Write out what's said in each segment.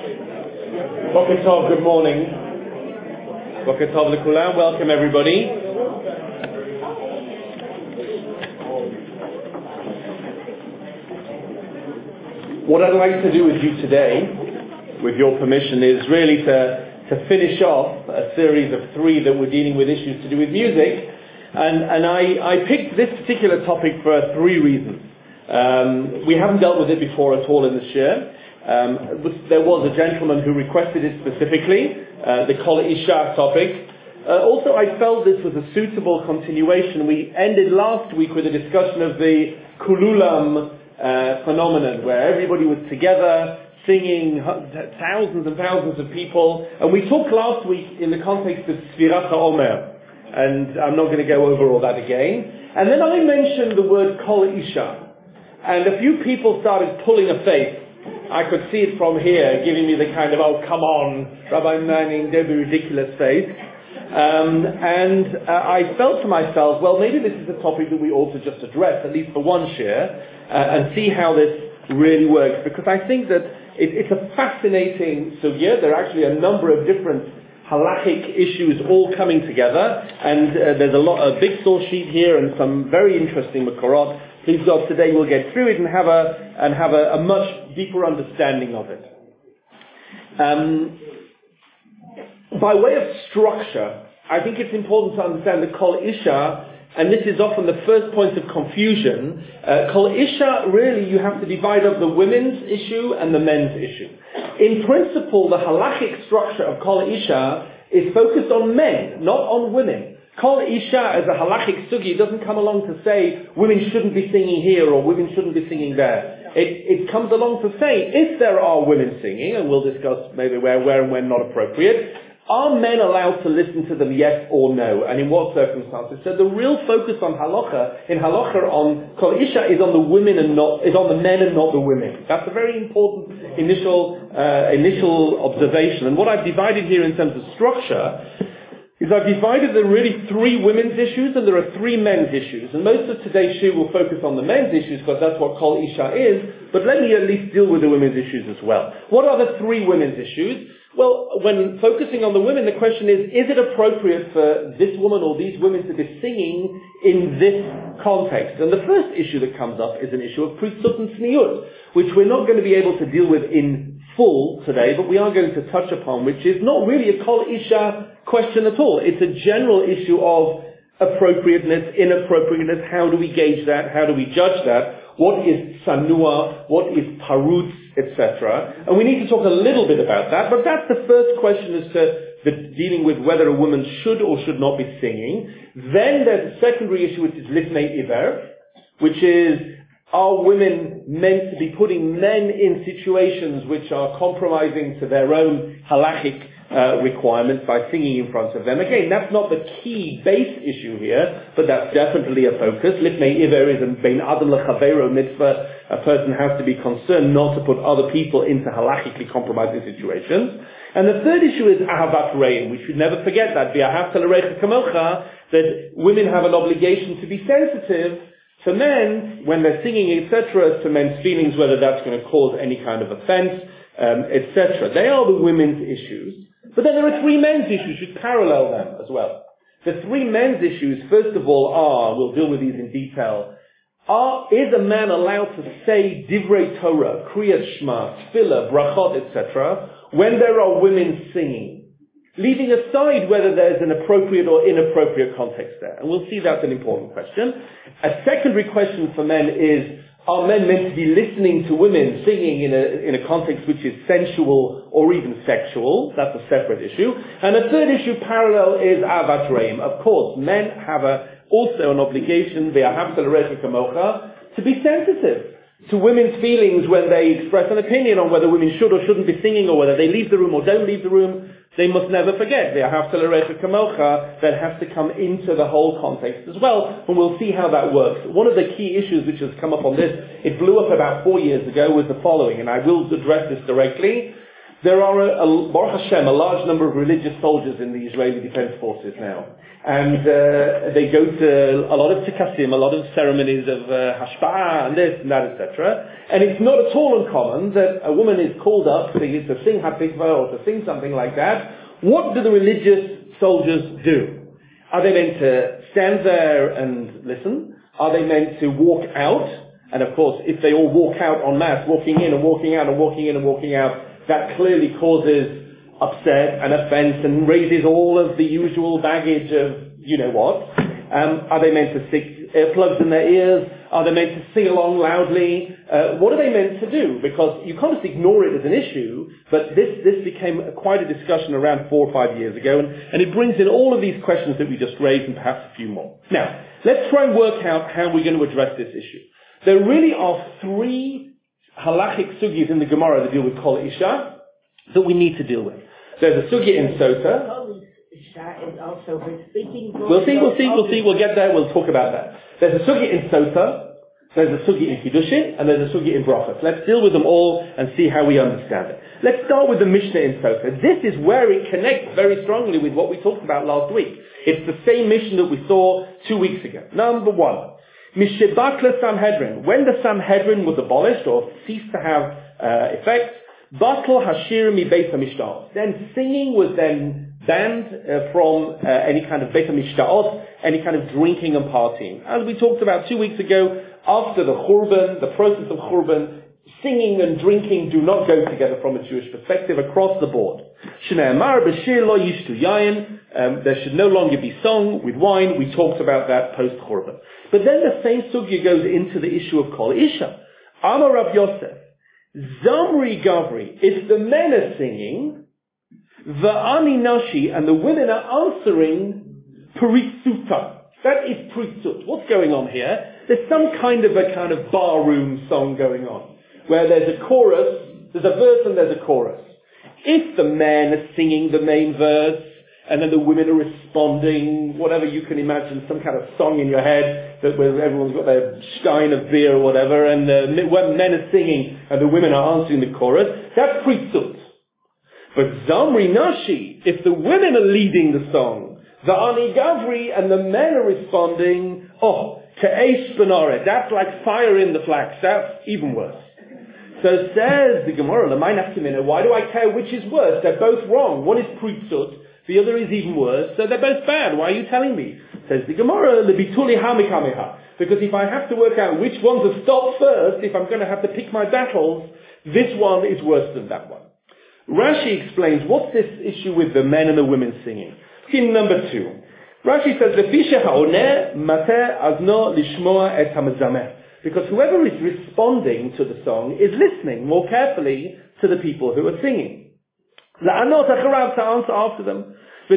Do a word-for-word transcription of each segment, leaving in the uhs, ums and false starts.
Boker Tov, good morning. Boker Tov L'Kulam, welcome everybody. What I'd like to do with you today, with your permission, is really to, to finish off a series of three that we're dealing with issues to do with music. And, and I, I picked this particular topic for three reasons. Um, we haven't dealt with it before at all in this year. Um, there was a gentleman who requested it specifically, uh, the Kol Isha topic. Uh, also, I felt this was a suitable continuation. We ended last week with a discussion of the Kululam uh, phenomenon, where everybody was together, singing, thousands and thousands of people. And we talked last week in the context of Sfirat HaOmer, and I'm not going to go over all that again. And then I mentioned the word Kol Isha, and a few people started pulling a face. I could see it from here, giving me the kind of, oh, come on, Rabbi Manning, don't be ridiculous face. Um, and uh, I felt to myself, well, maybe this is a topic that we ought to just address, at least for one share, uh, and see how this really works. Because I think that it, it's a fascinating sugya. There are actually a number of different halachic issues all coming together. And uh, there's a lot, a big source sheet here and some very interesting makorot. Please God, today we'll get through it and have a and have a, a much deeper understanding of it. Um, by way of structure, I think it's important to understand the Kol Isha, and this is often the first point of confusion. Uh, Kol Isha, really, you have to divide up the women's issue and the men's issue. In principle, the halachic structure of Kol Isha is focused on men, not on women. Kol Isha as a halachic sugi doesn't come along to say women shouldn't be singing here or women shouldn't be singing there. It, it comes along to say if there are women singing, and we'll discuss maybe where, where and when not appropriate, are men allowed to listen to them, yes or no, and in what circumstances? So the real focus on halacha, in halacha on Kol Isha is on the women and not, is on the men and not the women. That's a very important initial, uh, initial observation. And what I've divided here in terms of structure is I've divided them really three women's issues and there are three men's issues. And most of today's shiur will focus on the men's issues because that's what Kol Isha is, but let me at least deal with the women's issues as well. What are the three women's issues? Well, when focusing on the women, the question is, is it appropriate for this woman or these women to be singing in this context? And the first issue that comes up is an issue of Prisut and Tzniut, which we're not going to be able to deal with in full today, but we are going to touch upon, which is not really a Kol Isha question at all. It's a general issue of appropriateness, inappropriateness. How do we gauge that? How do we judge that? What is sanua? What is parutz, et cetera? And we need to talk a little bit about that, but that's the first question as to the dealing with whether a woman should or should not be singing. Then there's a secondary issue, which is lifnei iver, which is, are women meant to be putting men in situations which are compromising to their own halachic uh, requirements by singing in front of them? Again, that's not the key base issue here, but that's definitely a focus. Lifnei iver is a bein adam lechavero mitzvah. A person has to be concerned not to put other people into halachically compromising situations. And the third issue is ahavat reim. We should never forget that. V'ahavta l'recha kamocha, that women have an obligation to be sensitive to men, when they're singing, et cetera, to men's feelings, whether that's going to cause any kind of offense, um, et cetera. They are the women's issues. But then there are three men's issues which parallel them as well. The three men's issues, first of all, are, we'll deal with these in detail, are, is a man allowed to say divrei Torah, kriyat shema, tefillah, brachot, et cetera, when there are women singing? Leaving aside whether there's an appropriate or inappropriate context there. And we'll see that's an important question. A secondary question for men is, are men meant to be listening to women singing in a, in a context which is sensual or even sexual? That's a separate issue. And a third issue parallel is ahavat reim. Of course, men have a, also an obligation, v'ahavta l'recha kamocha, to be sensitive to women's feelings when they express an opinion on whether women should or shouldn't be singing, or whether they leave the room or don't leave the room. They must never forget, v'ahavta l'recha kamocha, that has to come into the whole context as well, and we'll see how that works. One of the key issues which has come up on this, it blew up about four years ago, was the following, and I will address this directly. There are, a, a, Baruch Hashem, a large number of religious soldiers in the Israeli Defense Forces now. And uh, they go to a lot of tikkasim, a lot of ceremonies of uh, hashpa'ah and this and that, et cetera. And it's not at all uncommon that a woman is called up to, to sing Hatikvah or to sing something like that. What do the religious soldiers do? Are they meant to stand there and listen? Are they meant to walk out? And of course, if they all walk out en masse, walking in and walking out and walking in and walking out, that clearly causes upset and offense and raises all of the usual baggage of you know what. Um, are they meant to stick earplugs in their ears? Are they meant to sing along loudly? Uh, what are they meant to do? Because you can't just ignore it as an issue, but this, this became a, quite a discussion around four or five years ago, and, and it brings in all of these questions that we just raised and perhaps a few more. Now, let's try and work out how we're going to address this issue. There really are three halachic sugis in the Gemara that deal with Kol Isha that we need to deal with. There's a sugya in Sota. Is also her speaking voice. We'll see, we'll see, we'll see, we'll get there, we'll talk about that. There's a sugya in Sota, there's a sugya in Kiddushin, and there's a sugya in Brachos. Let's deal with them all and see how we understand it. Let's start with the Mishnah in Sota. This is where it connects very strongly with what we talked about last week. It's the same Mishnah that we saw two weeks ago. Number one, Mishebatla Sanhedrin. When the Sanhedrin was abolished or ceased to have uh, effect, Batal Hashir mi Beit HaMishtaot. Then singing was then banned uh, from uh, any kind of Beit HaMishtaot, any kind of drinking and partying. As we talked about two weeks ago, after the Churban, the process of Churban, singing and drinking do not go together from a Jewish perspective across the board. Shne'emar b'shir lo yishtu yayin. Um, there should no longer be sung with wine. We talked about that post-Churban. But then the same sugya goes into the issue of Kol Isha. Amar Rav Yosef, Zamri Gavri, if the men are singing, Va'ani Nashi, and the women are answering Pritsuta. That is Pritsut. What's going on here? There's some kind of a kind of barroom song going on, where there's a chorus, there's a verse and there's a chorus. If the men are singing the main verse, and then the women are responding, whatever you can imagine, some kind of song in your head, that where everyone's got their stein of beer or whatever, and the men are singing, and the women are answering the chorus, that's Pritsut. But Zamri Nashi, if the women are leading the song, the Ani Gavri and the men are responding, oh, Ke'esh B'naret, that's like fire in the flax, that's even worse. So says the Gemara, why do I care which is worse? They're both wrong. One is Pritsut, the other is even worse, so they're both bad. Why are you telling me? Says the Gemara, Lebituli Hamikameha. Because if I have to work out which one to stop first, if I'm going to have to pick my battles, this one is worse than that one. Rashi explains, what's this issue with the men and the women singing? In number two, Rashi says, because whoever is responding to the song is listening more carefully to the people who are singing. To answer after them.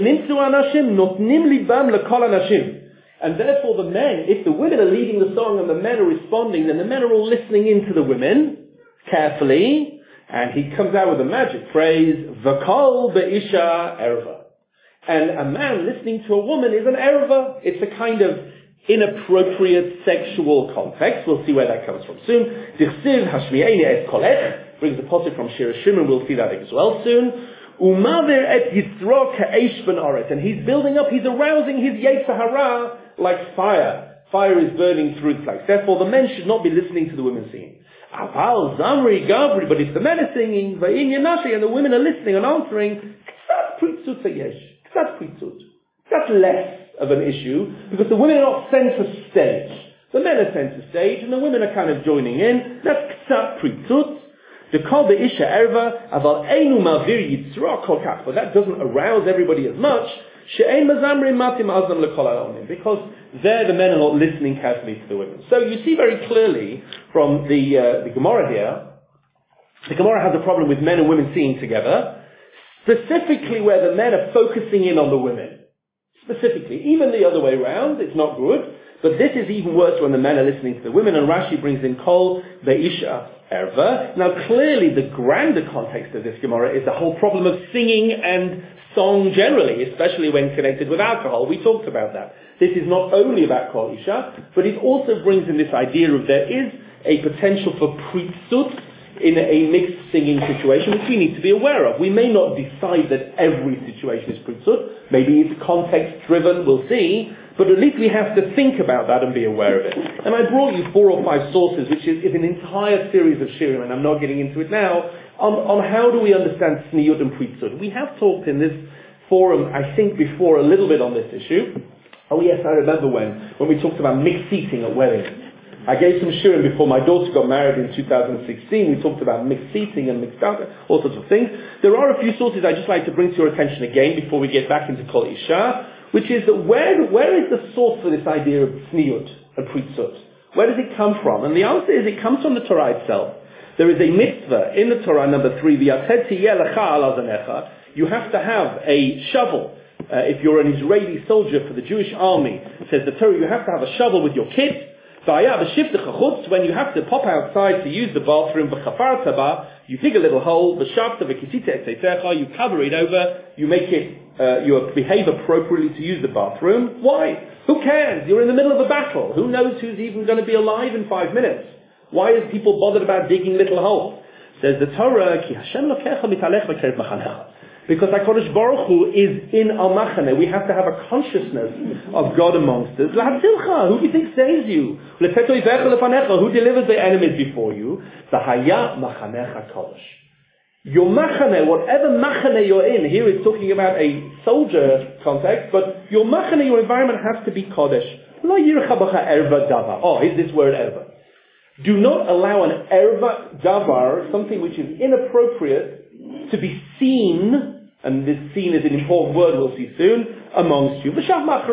And therefore the men, if the women are leading the song and the men are responding, then the men are all listening in to the women carefully. And he comes out with a magic phrase, V'kol be'isha erva. And a man listening to a woman is an erva. It's a kind of inappropriate sexual context. We'll see where that comes from soon. Dichsiv hashmi'eni et kolech brings a posuk from Shir Shimon. We'll see that as well soon. Umaver et yitzro ka'esh ben oret. And he's building up, he's arousing his yetzer hara like fire. Fire is burning through the flax. Therefore, the men should not be listening to the women singing. Aval Zamri Gavri, but if the men are singing, Va'in Yanashi, and the women are listening and answering, Ksat Pritsut Sayesh. Ksat Pritsut. That's less of an issue, because the women are not center stage. The men are center stage, and the women are kind of joining in. That's Ksat Pritsut. The Kol Be'isha Erva, Aval Einu Mavir Yitzra Kol Kach, but that doesn't arouse everybody as much. She'ein Mazamri Matim Azam Lekol Alonim, because there the men are not listening carefully to the women. So you see very clearly from the uh, the Gemara here, the Gemara has a problem with men and women singing together, specifically where the men are focusing in on the women. Specifically, even the other way around, it's not good, but this is even worse when the men are listening to the women, and Rashi brings in Kol Be'isha Erva. Now clearly the grander context of this Gemara is the whole problem of singing and song generally, especially when connected with alcohol. We talked about that. This is not only about Kol Isha, but it also brings in this idea of there is a potential for pritsut in a mixed singing situation, which we need to be aware of. We may not decide that every situation is pritzut. Maybe it's context-driven, we'll see. But at least we have to think about that and be aware of it. And I brought you four or five sources, which is, is an entire series of shirim, and I'm not getting into it now, on, on how do we understand sniyut and pritzut. We have talked in this forum, I think, before a little bit on this issue. Oh yes, I remember when, when we talked about mixed seating at weddings. I gave some shirim before my daughter got married in two thousand sixteen. We talked about mixed seating and mixed out, all sorts of things. There are a few sources I'd just like to bring to your attention again before we get back into Kol Isha, which is that where, where is the source for this idea of sniyut and pritzut? Where does it come from? And the answer is it comes from the Torah itself. There is a mitzvah in the Torah, number three, v'yated tiyeh lecha al azanecha. You have to have a shovel. Uh, if you're an Israeli soldier for the Jewish army, says the Torah, you have to have a shovel with your kit. When you have to pop outside to use the bathroom, you dig a little hole, you cover it over, you make it, uh, you behave appropriately to use the bathroom. Why? Who cares? You're in the middle of a battle. Who knows who's even going to be alive in five minutes? Why is people bothered about digging little holes? Says the Torah, because HaKadosh Baruch Hu is in Al Machane. We have to have a consciousness of God amongst us. Who do you think saves you? Who delivers the enemies before you? Your Machane, whatever Machane you're in, here it's talking about a soldier context, but your Machane, your environment has to be Kodesh. Oh, here's this word erva. Do not allow an erva davar, something which is inappropriate, to be seen, and this seen is an important word we'll see soon, amongst you. Such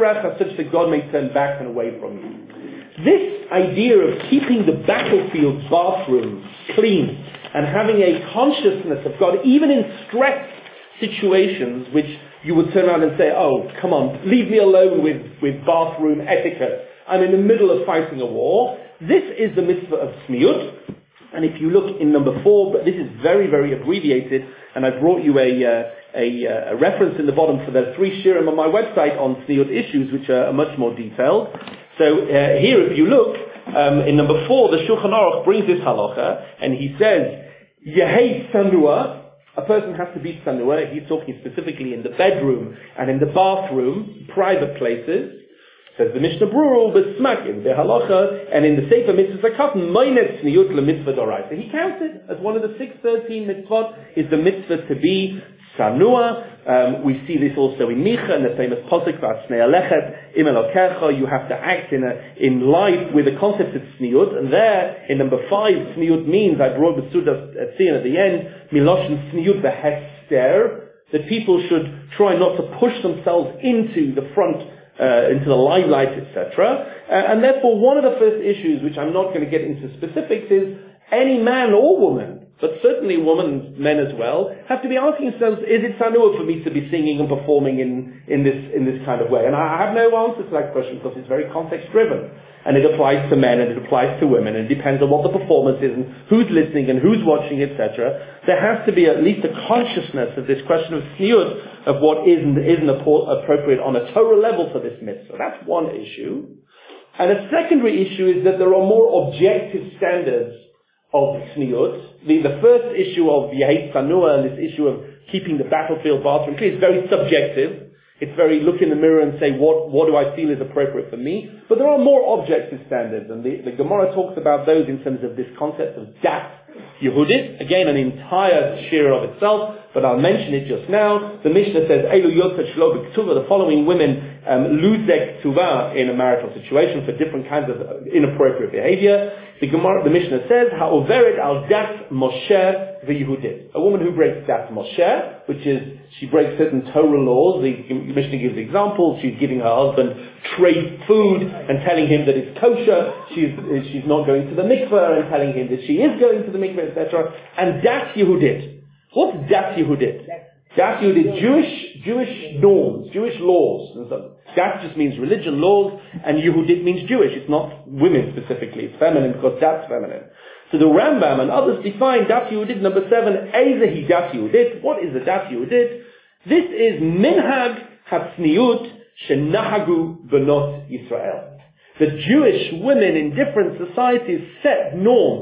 that God may turn back and away from you. This idea of keeping the battlefield bathroom clean and having a consciousness of God, even in stress situations, which you would turn around and say, oh, come on, leave me alone with, with bathroom etiquette. I'm in the middle of fighting a war. This is the mitzvah of sniyut. And if you look in number four, but this is very, very abbreviated, and I brought you a, uh, a, uh, a reference in the bottom for the three shirim on my website on sniyut issues, which are much more detailed. So uh, here, if you look, um, in number four, the Shulchan Aruch brings this halacha, and he says, Yehei sanua, a person has to be sanua. He's talking specifically in the bedroom and in the bathroom, private places. Says the Mishnah Brurul, b'smakim, b'halacha, and in the Sefer Mitzvah Zakatan, moined sniyut l'mitzvah doraisa. He counts it as one of the six thirteen mitzvot, is the mitzvah to be sanua. Um, we see this also in Micha, in the famous posuk, v'atzmei alechet, im elokecha, you have to act in a, in life with the concept of sniyut, and there, in number five, sniyut means, I brought the Suda at the at the end, miloshin sniyut v'hester, that people should try not to push themselves into the front Uh, into the limelight, et cetera. Uh, and therefore, one of the first issues, which I'm not going to get into specifics, is any man or woman, but certainly women, men as well, have to be asking themselves, is it sanua for me to be singing and performing in, in this in this kind of way? And I have no answer to that question because it's very context-driven. And it applies to men and it applies to women, and it depends on what the performance is and who's listening and who's watching, et cetera. There has to be at least a consciousness of this question of sniyut, of what is and isn't appropriate on a Torah level for this mitzvah. That's one issue. And a secondary issue is that there are more objective standards of sniyut. The, the first issue of Yehei Sanua and this issue of keeping the battlefield bathroom clean is very subjective. It's very look in the mirror and say, what, what do I feel is appropriate for me? But there are more objective standards, and the, the Gemara talks about those in terms of this concept of das Yehudit. Again, an entire shir of itself, but I'll mention it just now. The Mishnah says, Elu yotzat shlo b'ktuva, the following women um, lose their ktuva in a marital situation for different kinds of inappropriate behavior. The Gemara, the Mishnah says, ha'overet al das Moshe v'Yehudit. A woman who breaks das Moshe, which is she breaks certain Torah laws. The Mishnah gives examples. She's giving her husband trade food and telling him that it's kosher. She's she's not going to the mikveh and telling him that she is going to the mikveh, et cetera. And das Yehudit. What's das Yehudit? Das Yehudit, Jewish Jewish norms, Jewish laws. And so das just means religion, laws, and Yehudit means Jewish. It's not women specifically. It's feminine because that's feminine. So the Rambam and others define das Yehudit, number seven, Eizehi das Yehudit. What is a das Yehudit? This is minhag hatzniut shenahagu benot Yisrael. The Jewish women in different societies set norms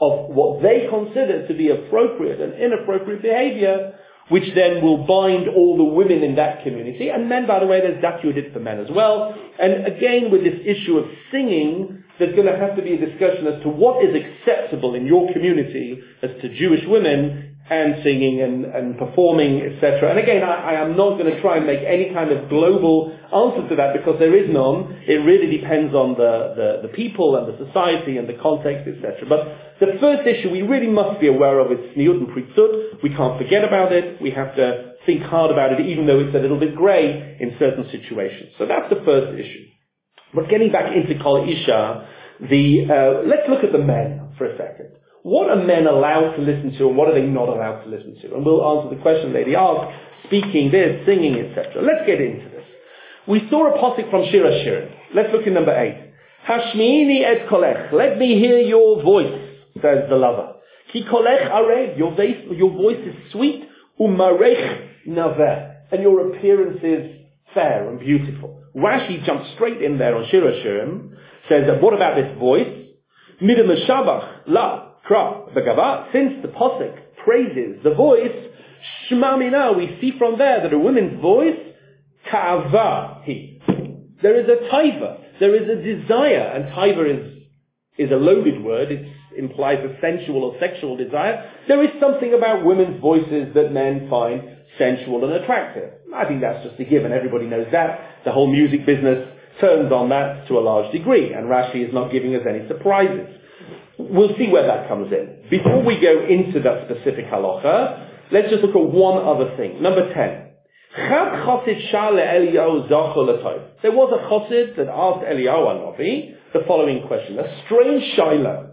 of what they consider to be appropriate and inappropriate behavior, which then will bind all the women in that community. And men, by the way, there's dat yudit for men as well. And again, with this issue of singing, there's going to have to be a discussion as to what is acceptable in your community as to Jewish women and singing and, and performing, et cetera. And again, I, I am not going to try and make any kind of global answer to that because there is none. It really depends on the, the, the people and the society and the context, et cetera. But the first issue we really must be aware of is Sniut and Pritzut. We can't forget about it. We have to think hard about it, even though it's a little bit grey in certain situations. So that's the first issue. But getting back into Kol Isha, the, uh, let's look at the men for a second. What are men allowed to listen to and what are they not allowed to listen to? And we'll answer the question lady asked, speaking this, singing, et cetera. Let's get into this. We saw a posik from Shir HaShirim. Let's look at number eight. Hashmiini et kolech. Let me hear your voice, says the lover. Ki kolech arev. Your voice, your voice is sweet. Umarech naveh. And your appearance is fair and beautiful. Rashi jumps straight in there on Shir HaShirim. Says that what about this voice? Midem Shabach la. Since the posuk praises the voice, Shema Mina, we see from there that a woman's voice, Ka'ava hi. There is a taiva, there is a desire, and taiva is, is a loaded word, it implies a sensual or sexual desire. There is something about women's voices that men find sensual and attractive. I think that's just a given, everybody knows that. The whole music business turns on that to a large degree, and Rashi is not giving us any surprises. We'll see where that comes in. Before we go into that specific halacha, let's just look at one other thing. Number ten. There was a chassid that asked Eliyahu Hanavi the following question. A strange shaila.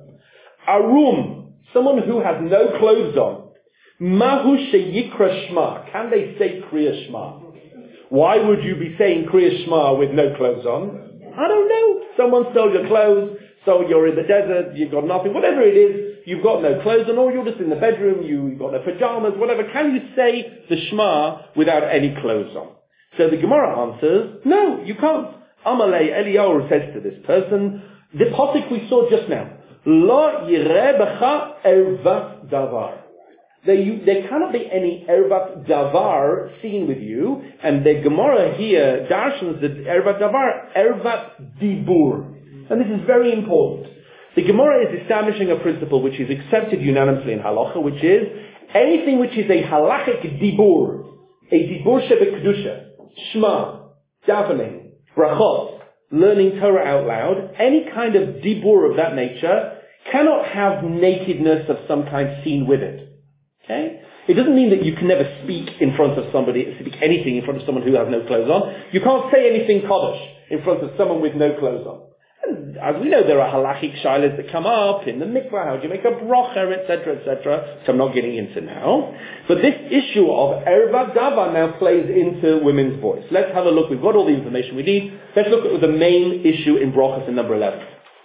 Arum, someone who has no clothes on. Mahu sheyikra shma. Can they say Kriya Shema? Why would you be saying Kriya Shema with no clothes on? I don't know. Someone stole your clothes. So you're in the desert, you've got nothing, whatever it is, you've got no clothes on, or you're just in the bedroom, you've got no pajamas, whatever. Can you say the Shema without any clothes on? So the Gemara answers, no, you can't. Amalei Eliyahu says to this person, the posuk we saw just now, Lo yireh b'cha ervat davar. There, you, there cannot be any ervat davar seen with you, and the Gemara here darshans that ervat davar, ervat dibur. And this is very important. The Gemara is establishing a principle which is accepted unanimously in halacha, which is anything which is a halachic dibur, a dibur shebekdusha, shema, davening, brachot, learning Torah out loud, any kind of dibur of that nature cannot have nakedness of some kind seen with it. Okay? It doesn't mean that you can never speak in front of somebody, speak anything in front of someone who has no clothes on. You can't say anything Kaddish in front of someone with no clothes on. And as we know, there are halachic shilas that come up in the mikvah, how do you make a bracha, et cetera, et cetera, which I'm not getting into now. But this issue of ervat dava now plays into women's voice. Let's have a look. We've got all the information we need. Let's look at the main issue in brachas in number eleven.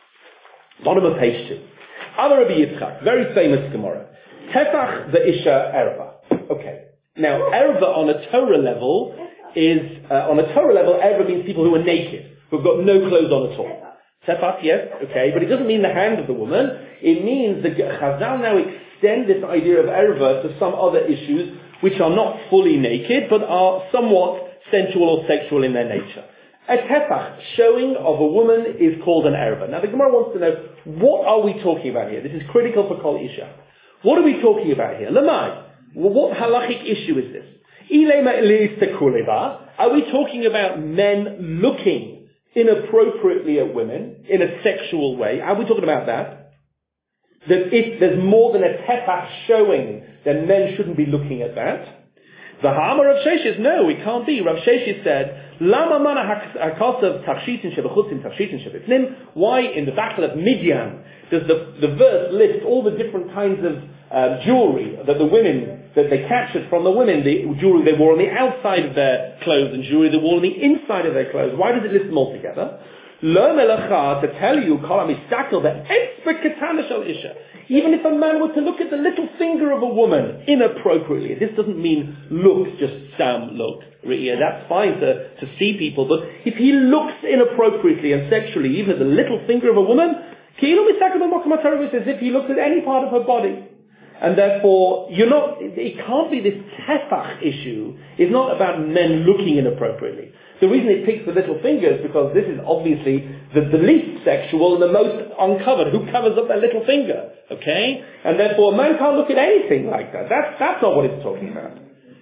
Bottom of page two. Amar Rabbi Yitzchak, very famous Gemara. Tefach the isha erva. Okay. Now, erva on a Torah level is, uh, on a Torah level, erva means people who are naked, who've got no clothes on at all. Tefach, yes, okay, but it doesn't mean the hand of the woman. It means that Chazal now extend this idea of erva to some other issues which are not fully naked, but are somewhat sensual or sexual in their nature. A tefach, showing of a woman, is called an erva. Now the Gemara wants to know, what are we talking about here? This is critical for Kol Isha. What are we talking about here? Lamai, well, what halachic issue is this? Are we talking about men looking inappropriately at women in a sexual way? Are we talking about that? That if there's more than a tefach showing, then men shouldn't be looking at that. The Ha'amar Rav Sheshes, no, it can't be. Rav Sheshes said, Lama mana hakasav tachshitin shebechutzim tachshitin shebepnim. Why in the battle of Midian does the, the verse list all the different kinds of uh, jewelry that the women, that they captured from the women, the jewelry they wore on the outside of their clothes and jewelry they wore on the inside of their clothes? Why does it list them all together? Lo melacha, to tell you, kol hamistakel be'etzba ketana shel isha. Even if a man were to look at the little finger of a woman inappropriately, this doesn't mean look, just Sam look. That's fine to, to see people, but if he looks inappropriately and sexually, even at the little finger of a woman, It's as if he looked at any part of her body. And therefore, you're not, it can't be this tefach issue. It's not about men looking inappropriately. The reason it picks the little finger is because this is obviously the, the least sexual and the most uncovered. Who covers up their little finger? Okay? And therefore, a man can't look at anything like that. That's, that's not what it's talking about.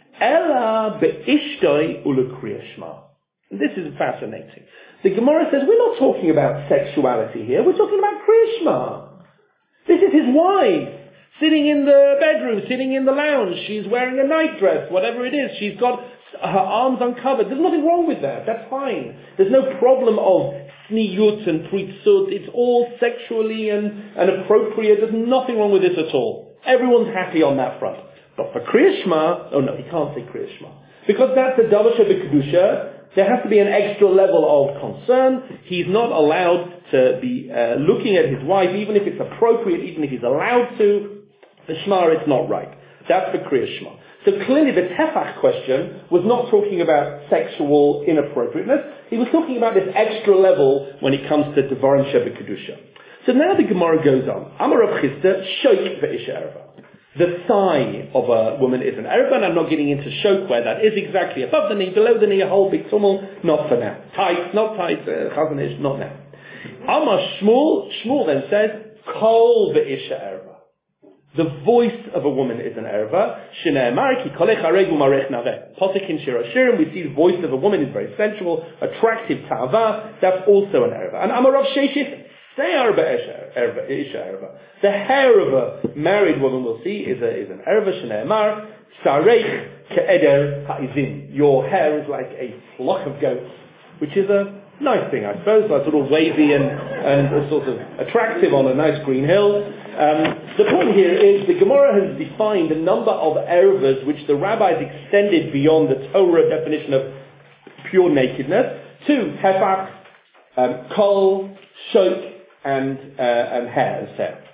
Ella be'ishtoi ulekriyah shema. This is fascinating. The Gemara says, we're not talking about sexuality here. We're talking about kriyah shema. This is his wife. Sitting in the bedroom, sitting in the lounge, she's wearing a nightdress, whatever it is, she's got her arms uncovered. There's nothing wrong with that, that's fine. There's no problem of sniyut and pritzut, it's all sexually and, and appropriate, there's nothing wrong with this at all. Everyone's happy on that front. But for Kriyas Shema, oh no, he can't say Kriyas Shema. Because that's a Davar Shebekadusha, there has to be an extra level of concern. He's not allowed to be uh, looking at his wife, even if it's appropriate, even if he's allowed to. The Shema, it's not right. That's the Kriyas Shema. So clearly the Tefach question was not talking about sexual inappropriateness. He was talking about this extra level when it comes to Devarim Shebekadusha. So now the Gemara goes on. Amar Rav Chisda, Shoik ve'isha erva. The thigh of a woman is an erva, and I'm not getting into Shok where that is exactly above the knee, below the knee, a whole big tumul, not for now. Tight, not tight, uh, chazanish, not now. Amar Shmuel, Shmuel then says, Kol ve'isha erva. The voice of a woman is an erva. Shneimar ki kolech haregu marech naveh. Posik in Shir Hashirim, we see the voice of a woman is very sensual, attractive, ta'ava. That's also an erva. And Amar Rav Sheshis, se'ar be'isha erva. The hair of a married woman, we'll see, is, a, is an erva. Shneimar sarech ke'eder ha'izim. Your hair is like a flock of goats, which is a nice thing, I suppose, like sort of wavy and, and sort of attractive on a nice green hill. Um, the point here is the Gemara has defined a number of ervas which the rabbis extended beyond the Torah definition of pure nakedness to tefach, um, kol, shok, and, uh, and hair, as said.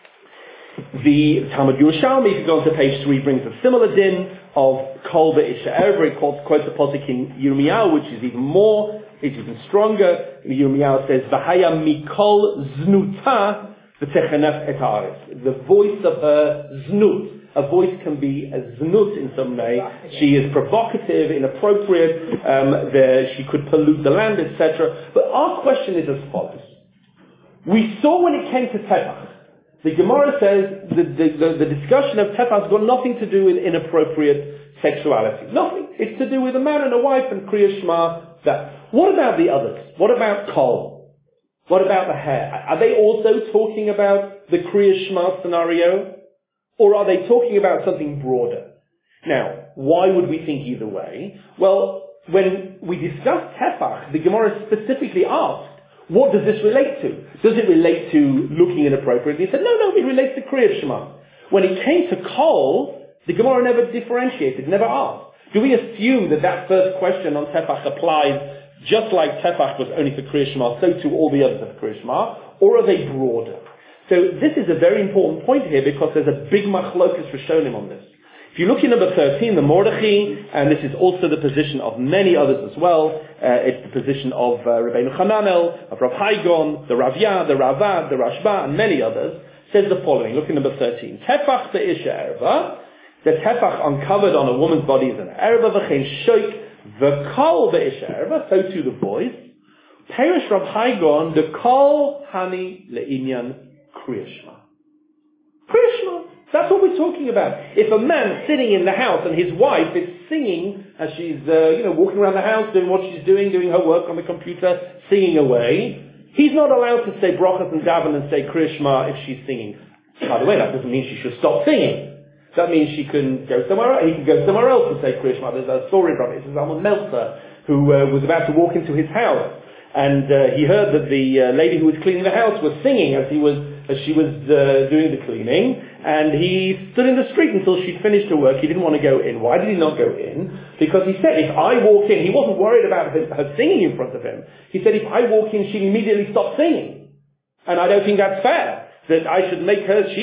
The Talmud Yerushalmi, if you go on to page three, brings a similar din of kol ve'isha erva. It quotes a posuk in Yirmiyahu, which is even more, it's even stronger. Yirmiyahu says, "V'haya mikol znuta v'techanef et haaretz." The voice of her znut. A voice can be a znut in some way. She is provocative, inappropriate. Um, the, she could pollute the land, et cetera. But our question is as follows: we saw when it came to tefach, the Gemara says the, the, the, the discussion of tefach has got nothing to do with inappropriate sexuality. Nothing. It's to do with a man and a wife and Kriyas Shema. That. What about the others? What about kol? What about the hair? Are they also talking about the Kriyas Shema scenario? Or are they talking about something broader? Now, why would we think either way? Well, when we discussed tefach, the Gemara specifically asked, what does this relate to? Does it relate to looking inappropriately? He said, no, no, it relates to Kriyas Shema. When it came to kol, the Gemara never differentiated, never asked. Do we assume that that first question on tefach applies just like tefach was only for Kriyas Shema, so to all the others of Kriyas Shema, or are they broader? So this is a very important point here because there's a big machlokas for Shonim on this. If you look in number thirteen, the Mordechai, and this is also the position of many others as well, uh, it's the position of uh, Rabbeinu Hananel, of Rav Haigon, the Ravya, the Ravad, the Rashba, and many others, says the following. Look in number thirteen. Tefach be'isha erva. The tefach uncovered on a woman's body is an erva, v'chein shoik, v'kol be'isha erva, so too the voice. Perish Rav Haigon, the kol hani le'inyan Kriyas Shema. Kriyas Shema. That's what we're talking about. If a man sitting in the house and his wife is singing as she's, uh, you know, walking around the house doing what she's doing, doing her work on the computer, singing away, he's not allowed to say brachas and daven and say Kriyas Shema if she's singing. By the way, that doesn't mean she should stop singing. That means she can go somewhere else. He can go somewhere else and say Kriyas Shema. There's a story from it. This is Almon Meltzer, who uh, was about to walk into his house, and uh, he heard that the uh, lady who was cleaning the house was singing as he was as she was uh, doing the cleaning, and he stood in the street until she'd finished her work. He didn't want to go in. Why did he not go in? Because he said, if I walk in, he wasn't worried about her, her singing in front of him. He said, if I walk in, she'll immediately stop singing. And I don't think that's fair. That I should make her, she likes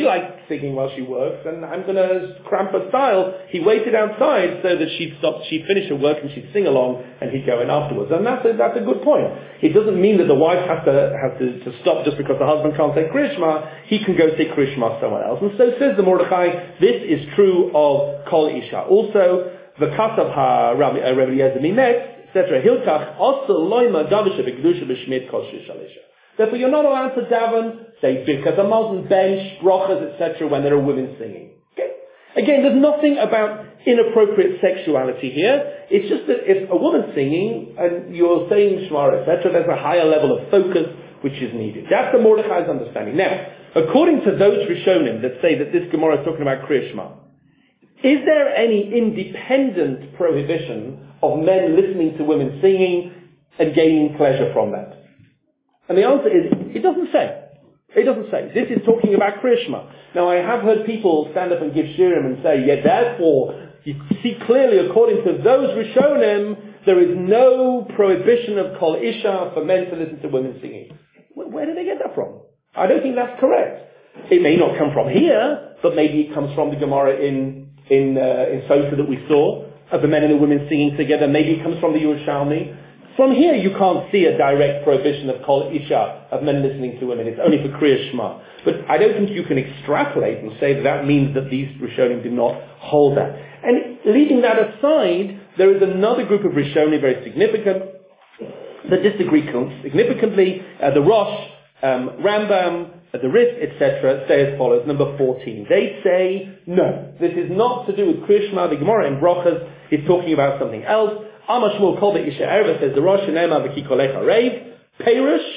singing while she works, and I'm going to cramp her style. He waited outside so that she'd stop, she'd finish her work and she'd sing along, and he'd go in afterwards. And that's a, that's a good point. It doesn't mean that the wife has to has to, to stop just because the husband can't say Kriya Shema. He can go say Kriya Shema somewhere else. And so says the Mordechai, this is true of Kol Isha. Also, the Kasav ha-Rabbi Eliezer Mimetz, et cetera, Hilkach, also loima davisha v'kedusha b'shmit kol shishalisha. Therefore, you're not allowed to daven, say Birkat Hamazon, bench, brachas, et cetera, when there are women singing. Okay? Again, there's nothing about inappropriate sexuality here. It's just that if a woman's singing and you're saying Shema, et cetera, there's a higher level of focus which is needed. That's the Mordechai's understanding. Now, according to those Rishonim that say that this Gemara is talking about Kriya Shema, is there any independent prohibition of men listening to women singing and gaining pleasure from that? And the answer is, it doesn't say. It doesn't say. This is talking about Kriya Shema. Now, I have heard people stand up and give shirim and say, yeah, therefore, you see clearly, according to those Rishonim, there is no prohibition of Kol Isha for men to listen to women singing. Where, where did they get that from? I don't think that's correct. It may not come from here, but maybe it comes from the Gemara in, in, uh, in Sota that we saw, of the men and the women singing together. Maybe it comes from the Yerushalmi. From here, you can't see a direct prohibition of Kol Isha, of men listening to women. It's only for Kriya Shema. But I don't think you can extrapolate and say that that means that these Rishonim did not hold that. And leaving that aside, there is another group of Rishonim, very significant, that disagree significantly. Uh, the Rosh, um, Rambam, uh, the Ritz, et cetera, say as follows. Number fourteen. They say, no, this is not to do with Kriya Shema. The Gemara in Brochas is talking about something else. Amashmul Kol Be'isha Erva says the Rosh Nema V'ki Kolecha Reiv Perush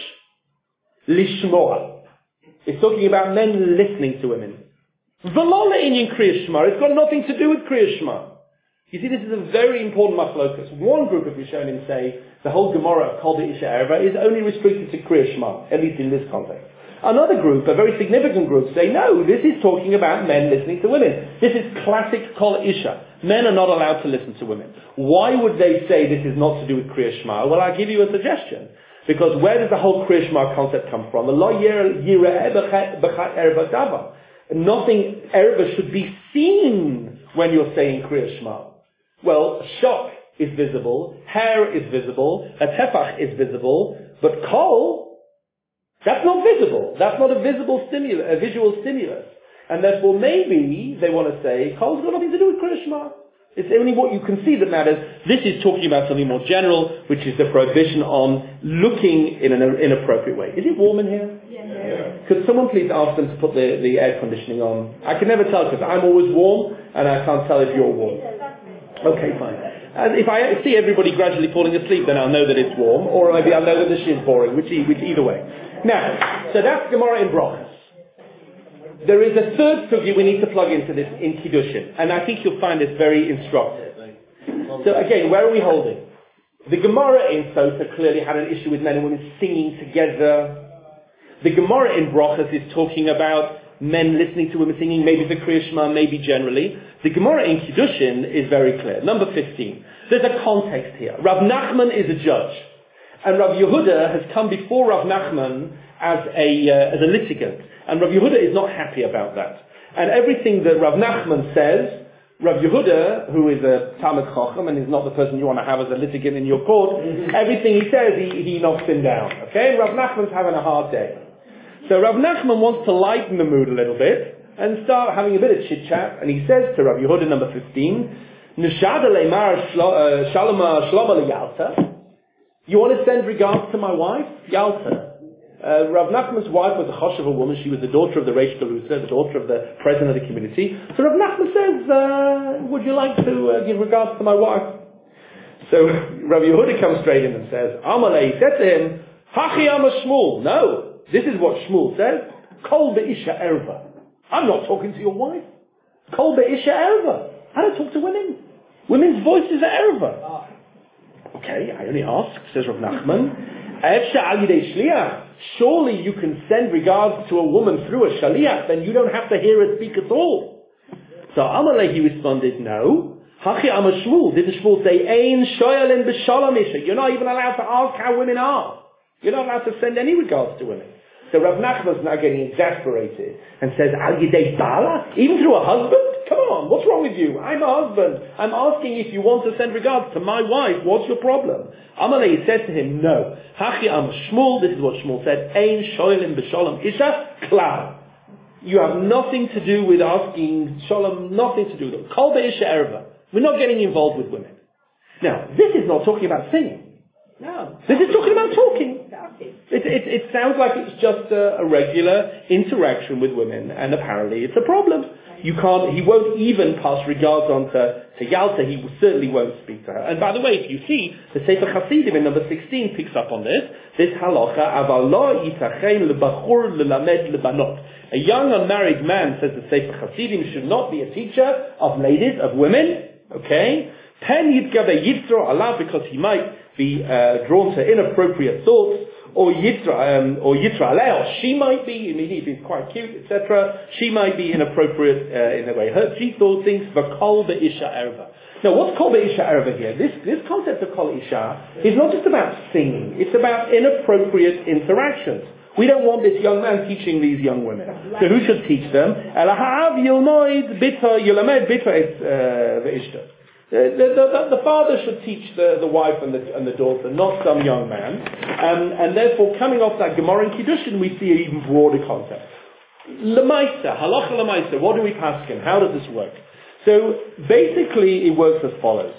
Lishmoa. It's talking about men listening to women. V'lo le'inyin Kriya Shema. It's got nothing to do with Kriya Shema. You see, this is a very important machlokas. One group of Rishonim say the whole Gemara of Kol Be'isha Erva is only restricted to Kriya Shema, at least in this context. Another group, a very significant group, say no, this is talking about men listening to women. This is classic Kol Isha. Men are not allowed to listen to women. Why would they say this is not to do with Kriya Shema? Well, I'll give you a suggestion. Because where does the whole Kriya Shema concept come from? Nothing erva should be seen when you're saying Kriya Shema. Well, shock is visible, hair is visible, a tefach is visible, but kol, that's not visible. That's not a visible stimulus, a visual stimulus. And therefore maybe they want to say, kol's got nothing to do with Kriya Shema. It's only what you can see that matters. This is talking about something more general, which is the prohibition on looking in an inappropriate way. Is it warm in here? Yeah. yeah. Could someone please ask them to put the, the air conditioning on? I can never tell because I'm always warm and I can't tell if you're warm. Okay, fine. And if I see everybody gradually falling asleep, then I'll know that it's warm, or maybe I'll know that the shit's boring, which, which either way. Now, so that's Gemara in Brochus. There is a third sugya we need to plug into this in Kiddushin, and I think you'll find this very instructive. So again, where are we holding? The Gemara in Sota clearly had an issue with men and women singing together. The Gemara in Brochus is talking about men listening to women singing, maybe the Kriya Shema, maybe generally. The Gemara in Kiddushin is very clear. Number fifteen. There's a context here. Rav Nachman is a judge. And Rav Yehuda has come before Rav Nachman as a, uh, as a litigant. And Rav Yehuda is not happy about that. And everything that Rav Nachman says, Rav Yehuda, who is a Talmid Chacham and is not the person you want to have as a litigant in your court, everything he says, he, he knocks him down. Okay? Rav Nachman's having a hard day. So Rav Nachman wants to lighten the mood a little bit and start having a bit of chit-chat. And he says to Rav Yehuda, number fifteen, Nishada le'mar shaloma shloma le'yalta. You want to send regards to my wife? Yalta. Uh, Rav Nachman's wife was a choshev woman. She was the daughter of the Reish Galusa, the daughter of the president of the community. So Rav Nachman says, uh, would you like to uh, give regards to my wife? So Rav Yehuda comes straight in and says, Amalei, he said to him, Hachi ama Shmuel. No, this is what Shmuel says. Kol be'isha erva. I'm not talking to your wife. Kol be'isha erva. I don't talk to women. Women's voices are erva. Okay, I only ask, says Rav Nachman. Surely you can send regards to a woman through a shaliach, then you don't have to hear her speak at all. So Amalei, he responded, no. Hachi Amar Shmuel. Did the Shmuel say, Ein shoyalin b'shalom isha? You're not even allowed to ask how women are. You're not allowed to send any regards to women. So Rav Nachman's now getting exasperated and says, Al Yidei Bala? Even through a husband? Come on, what's wrong with you? I'm a husband. I'm asking if you want to send regards to my wife. What's your problem? Amalei said to him, no. Hachi am Shmuel, this is what Shmuel said, Ein shoilim b'sholom isha klal. You have nothing to do with asking shalom, nothing to do with it. Kol be'isha erva. We're not getting involved with women. Now, this is not talking about singing. No. This is talking about talking. It, it, it sounds like it's just a, a regular interaction with women, and apparently it's a problem. You can't, he won't even pass regards on to, to Yalta, he certainly won't speak to her. And by the way, if you see, the Sefer Hasidim in number sixteen picks up on this, this halacha, aval lo yitachen lebachur lelamed lebanot. A young unmarried man, says the Sefer Hasidim, should not be a teacher of ladies, of women, okay? Pen yitgave yitzro Allah, because he might be uh, drawn to inappropriate thoughts, or yitra, um, or yitra aleh, or she might be, I mean, if he's quite cute, et cetera. She might be inappropriate uh, in a way. Her, she thought things for kol be'isha erva. Now, what's kol be'isha erva here? This this concept of kol isha is not just about singing; it's about inappropriate interactions. We don't want this young man teaching these young women. So who should teach them? Elahav yilmoid bita yilamed bita es ve'ishta. The, the, the, the father should teach the, the wife and the, and the daughter, not some young man. Um, and therefore, coming off that Gemara in Kiddushin, we see an even broader context. Lemaisa, halacha lemaisa, what do we paskin? How does this work? So, basically, it works as follows.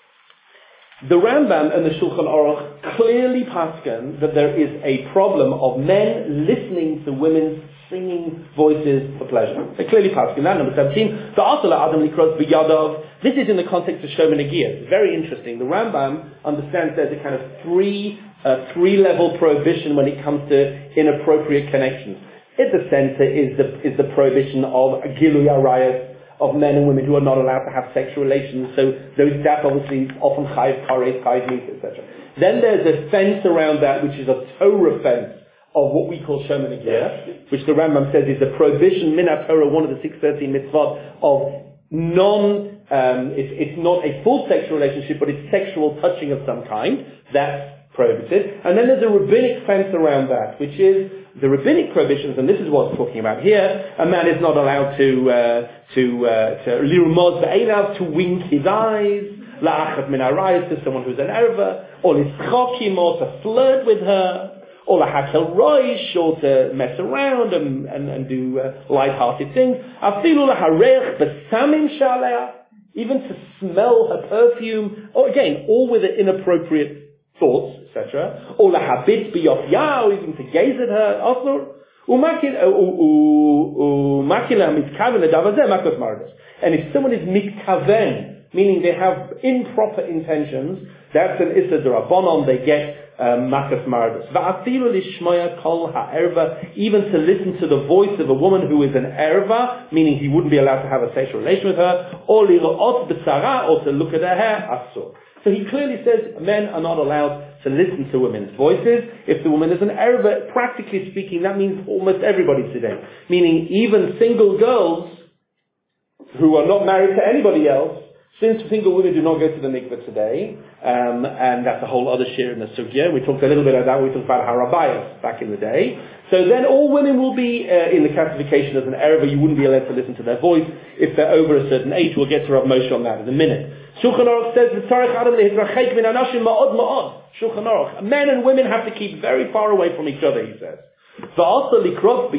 The Rambam and the Shulchan Aruch clearly paskin that there is a problem of men listening to women's singing voices for pleasure. They clearly paskin that. Number seventeen, the Asala Adam Likros B'Yadav. This is in the context of Shomer Negiah. It's very interesting. The Rambam understands there's a kind of three, uh, three-level prohibition when it comes to inappropriate connections. At the center is the is the prohibition of Gilui Arayos, of men and women who are not allowed to have sexual relations. So those that obviously often chayiv kares, chayiv meat, et cetera. Then there's a fence around that, which is a Torah fence of what we call Shomer Negiah, which the Rambam says is the prohibition min Torah, one of the six thirteen mitzvot of non. Um, it's, it's not a full sexual relationship, but it's sexual touching of some kind. That's prohibited. And then there's a rabbinic fence around that, which is the rabbinic prohibitions, and this is what we're talking about here. A man is not allowed to uh, to to lirmod be'einav, to wink his eyes, la'achat min harayos, to someone who's an erva, or lischokim, or to flirt with her, or lahakel roish, or to mess around and and, and do uh, light-hearted things. Afilu laharech besamim shaleh. Even to smell her perfume, or again, all with inappropriate thoughts, et cetera. Or lahabit biyofya, or even to gaze at her. And if someone is mitkaven, meaning they have improper intentions, that's an issa d'Rabbanan, they get um, makas mardas. Va'afilu lishmoya kol ha'erva, even to listen to the voice of a woman who is an erva, meaning he wouldn't be allowed to have a sexual relation with her, or liro'ot b'tzara, or to look at her hair, asur. So he clearly says men are not allowed to listen to women's voices. If the woman is an erva, practically speaking, that means almost everybody today. Meaning even single girls who are not married to anybody else, since single women do not go to the mikveh today, um, and that's a whole other shir in the sugya. We talked a little bit about that. We talked about harabayas back in the day. So then all women will be uh, in the classification as an erva. You wouldn't be allowed to listen to their voice if they're over a certain age. We'll get to Rav Moshe on that in a minute. Shulchan Aruch says, Shulchan Aruch, men and women have to keep very far away from each other, he says. And he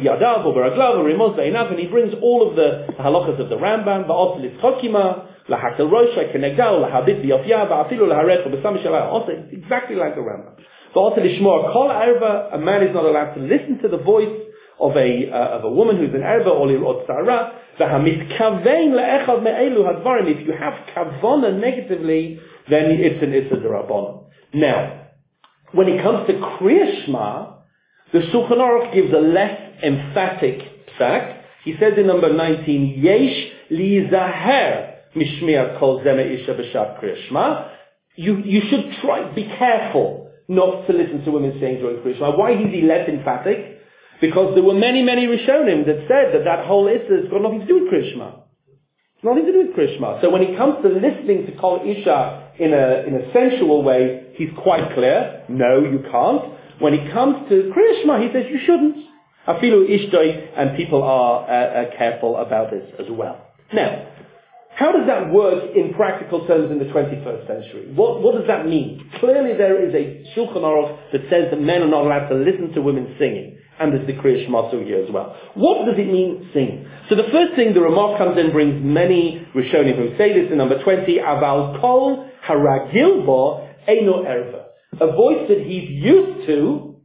brings all of the halachas of the Rambam, exactly like the Rambam. A man is not allowed to listen to the voice of a uh, of a woman who's an erva or lirot tzara. If you have kavana negatively, then it's an issa d'Rabbanan. Now, when it comes to Kriya Shema, the Shulchan Aruch gives a less emphatic psak. He says in number nineteen, Yesh lizaher mishmiat kol zeme isha b'shat Kriya Shema. You you should try, be careful not to listen to women saying during Kriya Shema. Why is he less emphatic? Because there were many, many Rishonim that said that that whole issa has got nothing to do with Kriya Shema. Nothing to do with Kriya Shema. So when it comes to listening to Kol Isha in a in a sensual way, he's quite clear. No, you can't. When it comes to Kriya Shema, he says you shouldn't. Afilu ishtoi, and people are uh, uh, careful about this as well. Now, how does that work in practical terms in the twenty-first century? What, what does that mean? Clearly there is a Shulchan Aruch that says that men are not allowed to listen to women singing. And there's the Kriya Shema here as well. What does it mean, sing? So the first thing, the Ramah comes in, brings many Rishonim who say this in number twenty, Aval kol haragil bo eino erva. A voice that he's used to,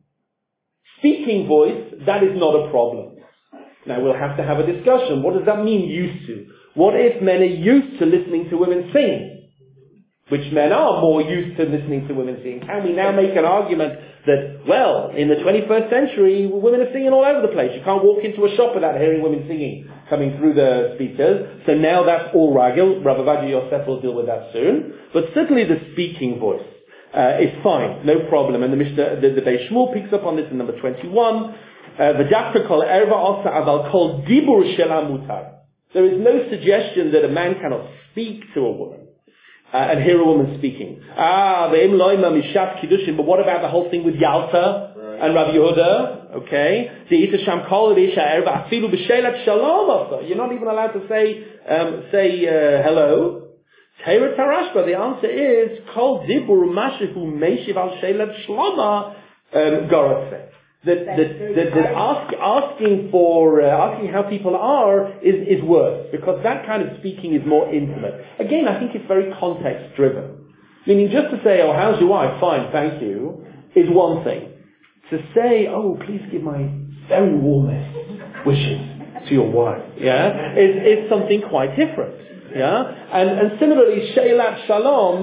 speaking voice, that is not a problem. Now we'll have to have a discussion. What does that mean, used to? What if men are used to listening to women sing? Which men are more used to listening to women sing. Can we now make an argument that, well, in the twenty-first century, women are singing all over the place. You can't walk into a shop without hearing women singing coming through the speakers. So now that's all ragil. Rabbi Vadia Yosef will deal with that soon. But certainly the speaking voice uh, is fine, no problem. And the Mishnah, the, the Beis Shmuel picks up on this in number twenty-one. V'dafka kol erva osa aval kol dibur shel mutar. There is no suggestion that a man cannot speak to a woman. Uh, and hear a woman speaking. Ah, the im loima mishat kiddushin. But what about the whole thing with Yalta right. and Rabbi Yehuda? Okay, the ita sham kol isha erva afilu b'shelat shalom. You're not even allowed to say um, say uh, hello. Teira Tarashba. The answer is kol dibur mashihu meishiv al shelat shloma garatse. That that that, that ask, asking for uh, asking how people are is, is worse, because that kind of speaking is more intimate. Again, I think it's very context driven. Meaning, just to say, "Oh, how's your wife? Fine, thank you," is one thing. To say, "Oh, please give my very warmest wishes to your wife," yeah, is is something quite different. Yeah, and and similarly, Sheilat Shalom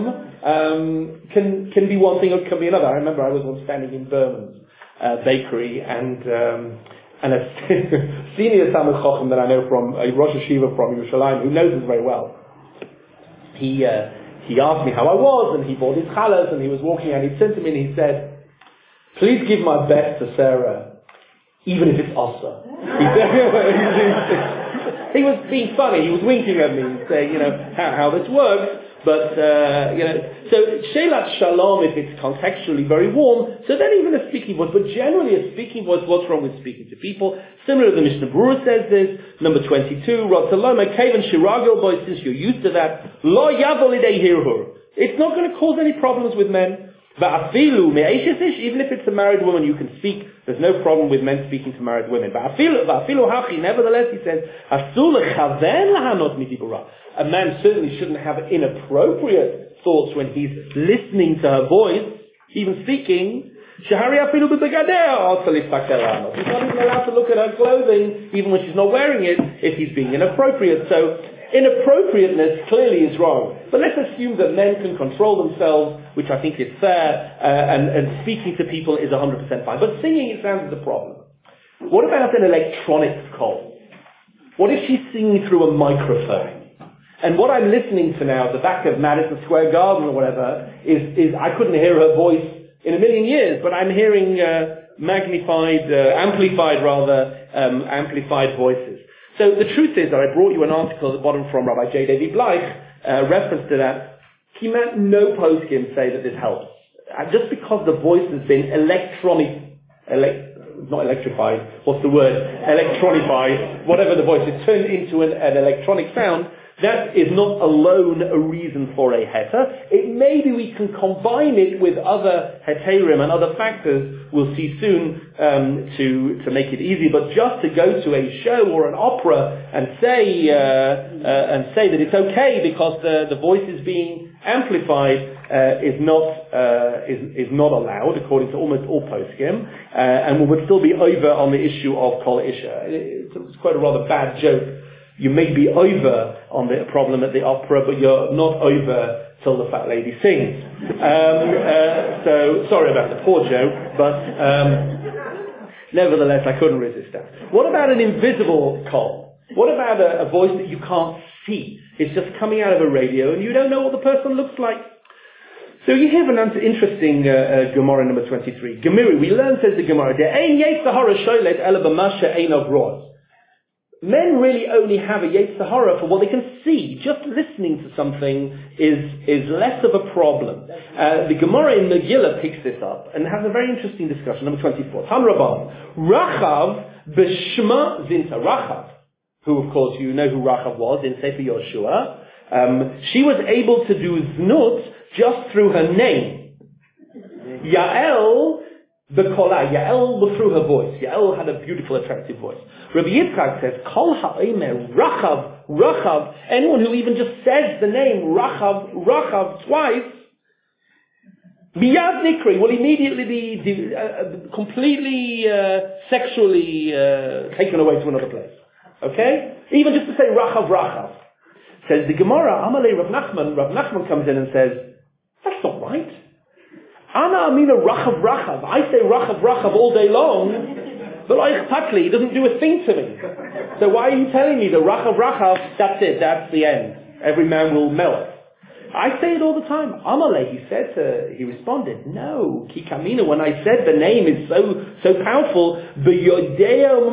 um, can can be one thing or can be another. I remember I was once standing in Berman's Uh, bakery, and um, and a senior Talmid Chacham that I know from a Rosh Hashiva from Yerushalayim, who knows us very well. He uh, he asked me how I was, and he bought his challahs, and he was walking, and he turned to me and he said, "Please give my best to Sarah, even if it's Asa." He, he was being funny. He was winking at me, saying, "You know how, how this works." But, uh, you know, so Sheilat Shalom, if it's contextually very warm, so then even a speaking voice, but generally a speaking voice, what's wrong with speaking to people? Similar to the Mishnah Berurah says this, number twenty-two, Ratzaloma, Kavan Shiragil boy, since you're used to that, Lo Yavol Idei Hirhur. It's not going to cause any problems with men. But afilu me'eshesish, even if it's a married woman, you can speak. There's no problem with men speaking to married women. But afilu, afilu hachi, nevertheless, he says, asul lechaven lahanot midibura. A man certainly shouldn't have inappropriate thoughts when he's listening to her voice, even speaking. Shahari afilu b'begadeh, also listakel lahanot. He's not even allowed to look at her clothing, even when she's not wearing it, if he's being inappropriate. So, inappropriateness clearly is wrong. But let's assume that men can control themselves, which I think is fair, uh, and, and speaking to people is one hundred percent fine. But singing, it sounds, is a problem. What about an electronic call? What if she's singing through a microphone? And what I'm listening to now at the back of Madison Square Garden or whatever is, is I couldn't hear her voice in a million years, but I'm hearing uh, magnified, uh, amplified rather, um, amplified voices. So the truth is that I brought you an article at the bottom from Rabbi J. David Bleich, uh, reference to that. Kimat no poskim say that this helps. Uh, just because the voice has been electronic, elect, not electrified, what's the word? Electronified, whatever the voice is, turned into an, an electronic sound, that is not alone a reason for a heter. It maybe we can combine it with other heterim and other factors, we'll see soon, um, to, to make it easy. But just to go to a show or an opera and say, uh, uh, and say that it's okay because the, the voice is being amplified, uh, is not, uh, is, is not allowed according to almost all poskim, uh, and we would still be over on the issue of kol isha. It's, it's quite a rather bad joke. You may be over on the problem at the opera, but you're not over till the fat lady sings. Um, uh, so, sorry about the poor joke, but um, nevertheless, I couldn't resist that. What about an invisible call? What about a, a voice that you can't see? It's just coming out of a radio, and you don't know what the person looks like. So you have an interesting uh, uh, Gemara number twenty-three. Gemiri, we learn, says the Gemara, men really only have a Yetzer Hara for what they can see. Just listening to something is is less of a problem. Uh, the Gemara in Megillah picks this up and has a very interesting discussion. Number twenty-four. Han Rabban. Rachav b'shma zinta. Rachav, who of course you know who Rachav was in Sefer Yoshua. Um, she was able to do znut just through her name. Yael b'kola. Yael was through her voice. Yael had a beautiful, attractive voice. Rabbi Yitzchak says, Kol ha'omer Rachav, Rachav, anyone who even just says the name Rachav, Rachav twice, Miyad Nikri will immediately be uh, completely uh, sexually uh, taken away to another place. Okay? Even just to say Rachav, Rachav. Says the Gemara, Amalei Rav Nachman, Rav Nachman comes in and says, that's not right. Ana Amina Rachav, Rachav. I say Rachav, Rachav all day long, but Oich Patli doesn't do a thing to me. So why are you telling me the Rachav, Rachav, that's it, that's the end. Every man will melt. I say it all the time. Amalei, he said to, he responded, no, Kikamina, when I said the name is so so powerful, B'yodea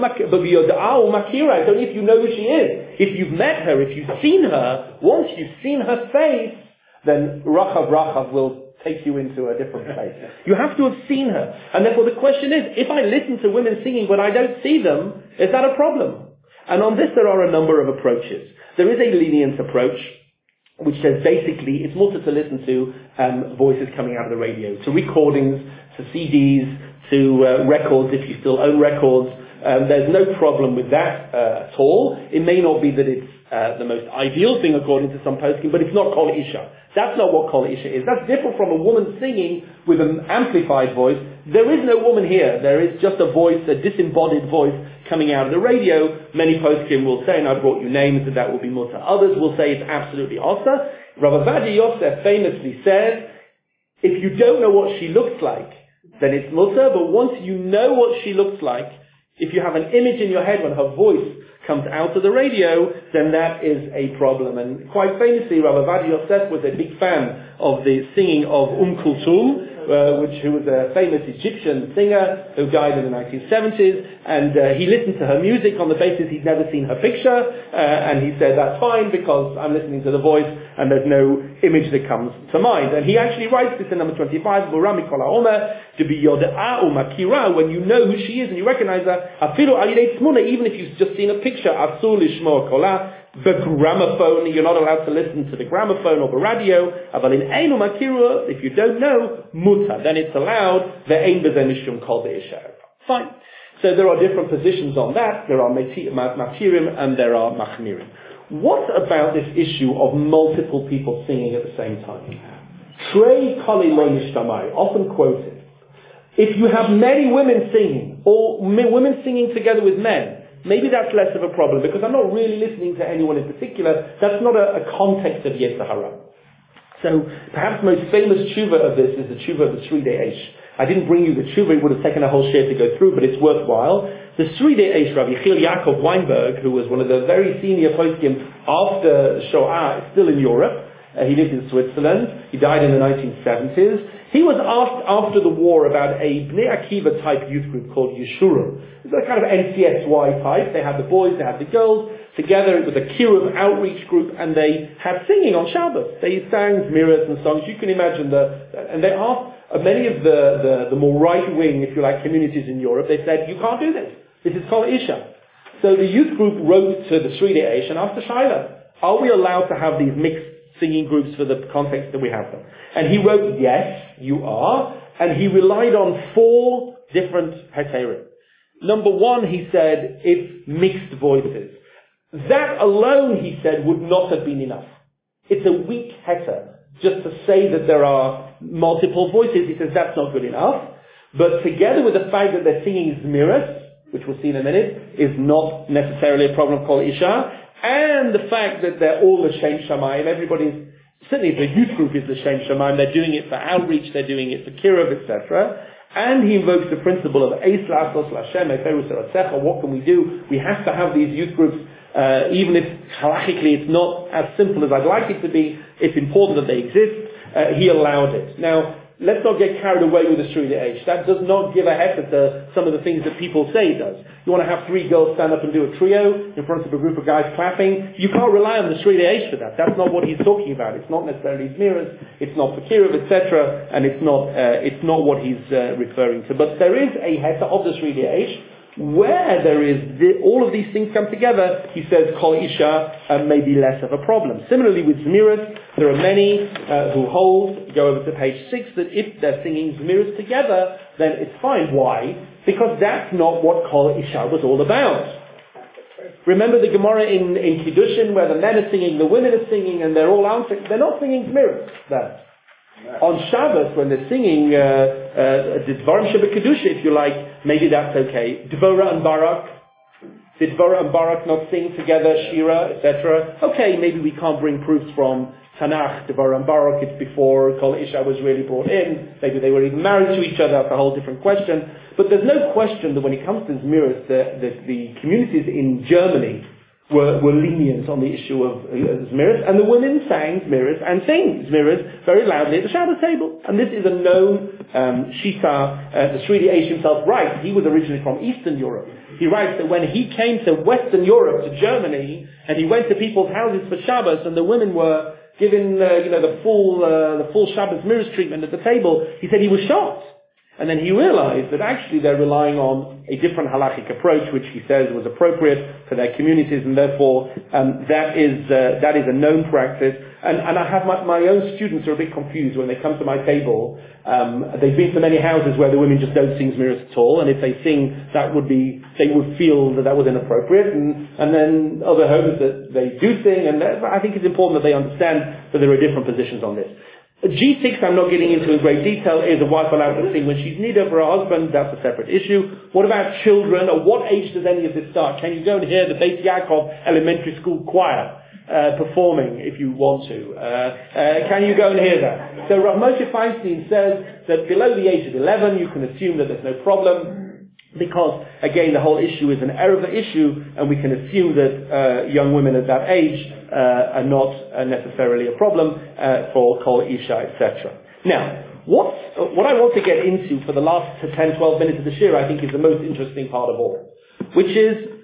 Makira, I don't know if you know who she is. If you've met her, if you've seen her, once you've seen her face, then Rachav, Rachav will take you into a different place. You have to have seen her. And therefore the question is, if I listen to women singing when I don't see them, is that a problem? And on this there are a number of approaches. There is a lenient approach, which says basically it's more to listen to um, voices coming out of the radio, to recordings, to C Ds, to uh, records if you still own records. Um, there's no problem with that uh, at all. It may not be that it's uh, the most ideal thing according to some poskim, but it's not Kol Isha. That's not what Kol Isha is. That's different from a woman singing with an amplified voice. There is no woman here. There is just a voice, a disembodied voice coming out of the radio. Many poskim will say, and I've brought you names, that that will be mutter. Others will say it's absolutely osa. Rav Avadia Yosef famously says, if you don't know what she looks like, then it's mutter, but once you know what she looks like, if you have an image in your head when her voice comes out of the radio, then that is a problem. And quite famously, Rav Avadia Yosef was a big fan of the singing of Umm Kulthum, uh, which who was a famous Egyptian singer who died in the nineteen seventies, and uh, he listened to her music on the basis he'd never seen her picture, uh, and he said, that's fine because I'm listening to the voice and there's no image that comes to mind. And he actually writes this in number twenty-five, Burami Kol HaOmer, to be Yode'a Umakira, when you know who she is and you recognize her, Afilu Alidei Tzmuna, even if you've just seen a picture, Asur Lishmo Kola, the gramophone, you're not allowed to listen to the gramophone or the radio, Aval in Einu Makira, if you don't know, Muta, then it's allowed, Ve'ein Bezen Mishum Kol Be'isha. Fine. So there are different positions on that. There are Matirim and there are Machmirim. What about this issue of multiple people singing at the same time? Trei Kali Lo Nishtamai, often quoted. If you have many women singing, or women singing together with men, maybe that's less of a problem, because I'm not really listening to anyone in particular. That's not a, a context of Yetzer Hara. So perhaps the most famous tshuva of this is the tshuva of the Sridei Eish. I didn't bring you the tshuva, it would have taken a whole share to go through, but it's worthwhile. The Sridei Eish, Rabbi Yechiel Yaakov Weinberg, who was one of the very senior poskim after Shoah, still in Europe. Uh, he lived in Switzerland. He died in the nineteen seventies. He was asked after the war about a Bnei Akiva type youth group called Yeshurun. It's a kind of N C S Y type. They had the boys, they had the girls together. It was a Kiruv outreach group, and they had singing on Shabbos. They sang Zmiras and songs. You can imagine the, and they asked uh, many of the, the, the more right-wing, if you like, communities in Europe, they said, you can't do this. This is called Isha. So the youth group wrote to the Sridei Eish and asked the Shaila, are we allowed to have these mixed singing groups for the context that we have them? And he wrote, yes, you are. And he relied on four different heterim. Number one, he said, it's mixed voices. That alone, he said, would not have been enough. It's a weak heter. Just to say that there are multiple voices, he says that's not good enough. But together with the fact that they're singing Zmiras, which we'll see in a minute, is not necessarily a problem called Isha, and the fact that they're all L'Shem Shamayim, everybody's, certainly the youth group is L'Shem Shamayim, they're doing it for outreach, they're doing it for Kiruv, et cetera. And he invokes the principle of Eis La'asos L'Hashem, Eferus Eratzecha, what can we do? We have to have these youth groups, uh, even if halachically it's not as simple as I'd like it to be, it's important that they exist. Uh, he allowed it. Now, let's not get carried away with the Sridei Eish. That does not give a heck to some of the things that people say it does. You want to have three girls stand up and do a trio in front of a group of guys clapping. You can't rely on the Sridei Eish for that. That's not what he's talking about. It's not necessarily Zmiras, it's not Fakirov, et cetera, and it's not uh, it's not what he's uh, referring to. But there is a heta of the Sridei Eish where there is the, all of these things come together. He says Kol Isha uh, may be less of a problem. Similarly with Zmiras, there are many uh, who hold, go over to page six, that if they're singing Zmiras together, then it's fine. Why? Because that's not what Kol Isha was all about. Remember the Gemara in, in Kiddushin where the men are singing, the women are singing, and they're all answering. They're not singing Zmiras there. On Shabbos, when they're singing uh, uh, Dvarim Sheba Kedusha, if you like, maybe that's okay. Dvorah and Barak, did Dvorah and Barak not sing together, Shira, et cetera? Okay, maybe we can't bring proofs from Tanakh, Dvorah and Barak, it's before Kol Isha was really brought in. Maybe they were even married to each other, that's a whole different question. But there's no question that when it comes to Zmiras, the, the, the communities in Germany were, were lenient on the issue of uh, Zmiras, and the women sang Zmiras and sing Zmiras very loudly at the Shabbos table. And this is a known um, Shita. Uh, the Sridei Eish himself writes, he was originally from Eastern Europe. He writes that when he came to Western Europe, to Germany, and he went to people's houses for Shabbos, and the women were given uh, you know, the full uh, the full Shabbos Zmiras treatment at the table, he said he was shocked. And then he realized that actually they're relying on a different halachic approach, which he says was appropriate for their communities, and therefore um, that is uh, that is a known practice. And, and I have my, my own students are a bit confused when they come to my table. Um, they've been to many houses where the women just don't sing Zmiras at all, and if they sing, that would be they would feel that that was inappropriate. And and then other homes that they do sing, and I think it's important that they understand that there are different positions on this. G six, I'm not getting into in great detail, is a wife allowed to sing when she's needed for her husband. That's a separate issue. What about children? At what age does any of this start? Can you go and hear the Beit Yaakov Elementary School Choir uh, performing if you want to? Uh, uh, can you go and hear that? So Rav Moshe Feinstein says that below the age of eleven, you can assume that there's no problem. Because, again, the whole issue is an Erev issue, and we can assume that uh, young women at that age uh, are not uh, necessarily a problem uh, for Kol Isha, et cetera. Now, what, uh, what I want to get into for the last ten, twelve minutes of the shir, I think is the most interesting part of all, which is,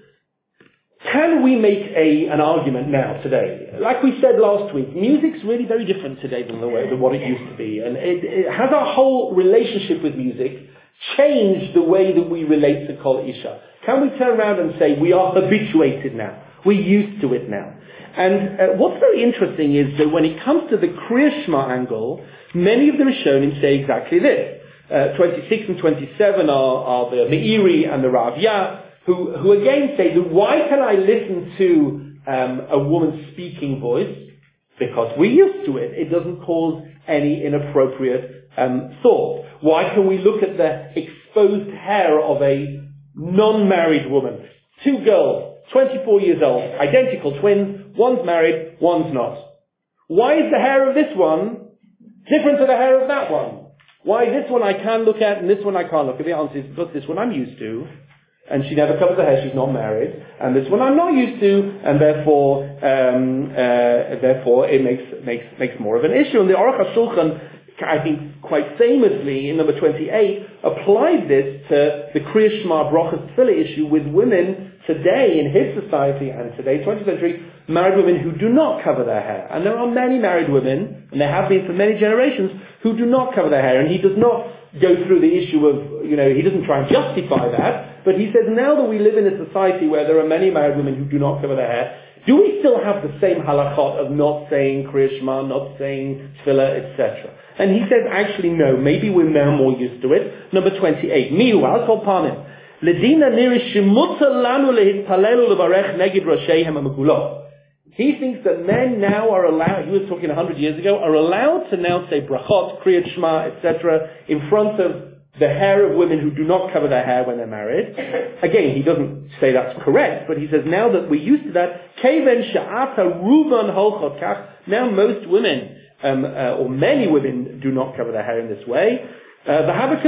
can we make a, an argument now, today? Like we said last week, music's really very different today than, the way, than what it used to be, and it, it has our whole relationship with music change the way that we relate to Kol Isha? Can we turn around and say we are habituated now? We're used to it now. And uh, what's very interesting is that when it comes to the Kriya Shema angle, many of the Rishonim say exactly this. Uh, twenty-six and twenty-seven are, are the Meiri and the Rav Yah, who, who again say that why can I listen to um, a woman's speaking voice? Because we're used to it. It doesn't cause any inappropriate um, thought. Why can we look at the exposed hair of a non-married woman? Two girls, twenty-four years old, identical twins, one's married, one's not. Why is the hair of this one different to the hair of that one? Why this one I can look at and this one I can't look at? The answer is because this one I'm used to, and she never covers her hair, she's not married, and this one I'm not used to, and therefore um, uh, therefore it makes makes makes more of an issue. And the Aruch HaShulchan, I think quite famously in number twenty-eight, applied this to the Kriya Shema Brachas Tefillah issue with women today in his society and today, twentieth century, married women who do not cover their hair. And there are many married women, and there have been for many generations, who do not cover their hair. And he does not go through the issue of, you know, he doesn't try and justify that, but he says now that we live in a society where there are many married women who do not cover their hair, do we still have the same halachot of not saying Kriya Shema, not saying Tefillah, et cetera? And he says, actually, no, maybe we're now more used to it. Number twenty-eight, Miu, I'll call Panim. Ledina niri shimuta lanu lehitpalelu levarech negid roshehem ha'megulo. He thinks that men now are allowed, he was talking a hundred years ago, are allowed to now say brachot, Kriyat Shema, et cetera, in front of the hair of women who do not cover their hair when they're married. Again, he doesn't say that's correct, but he says now that we're used to that, keven sha'ata ruban holchot kach, now most women, um, uh, or many women do not cover their hair in this way. Uh,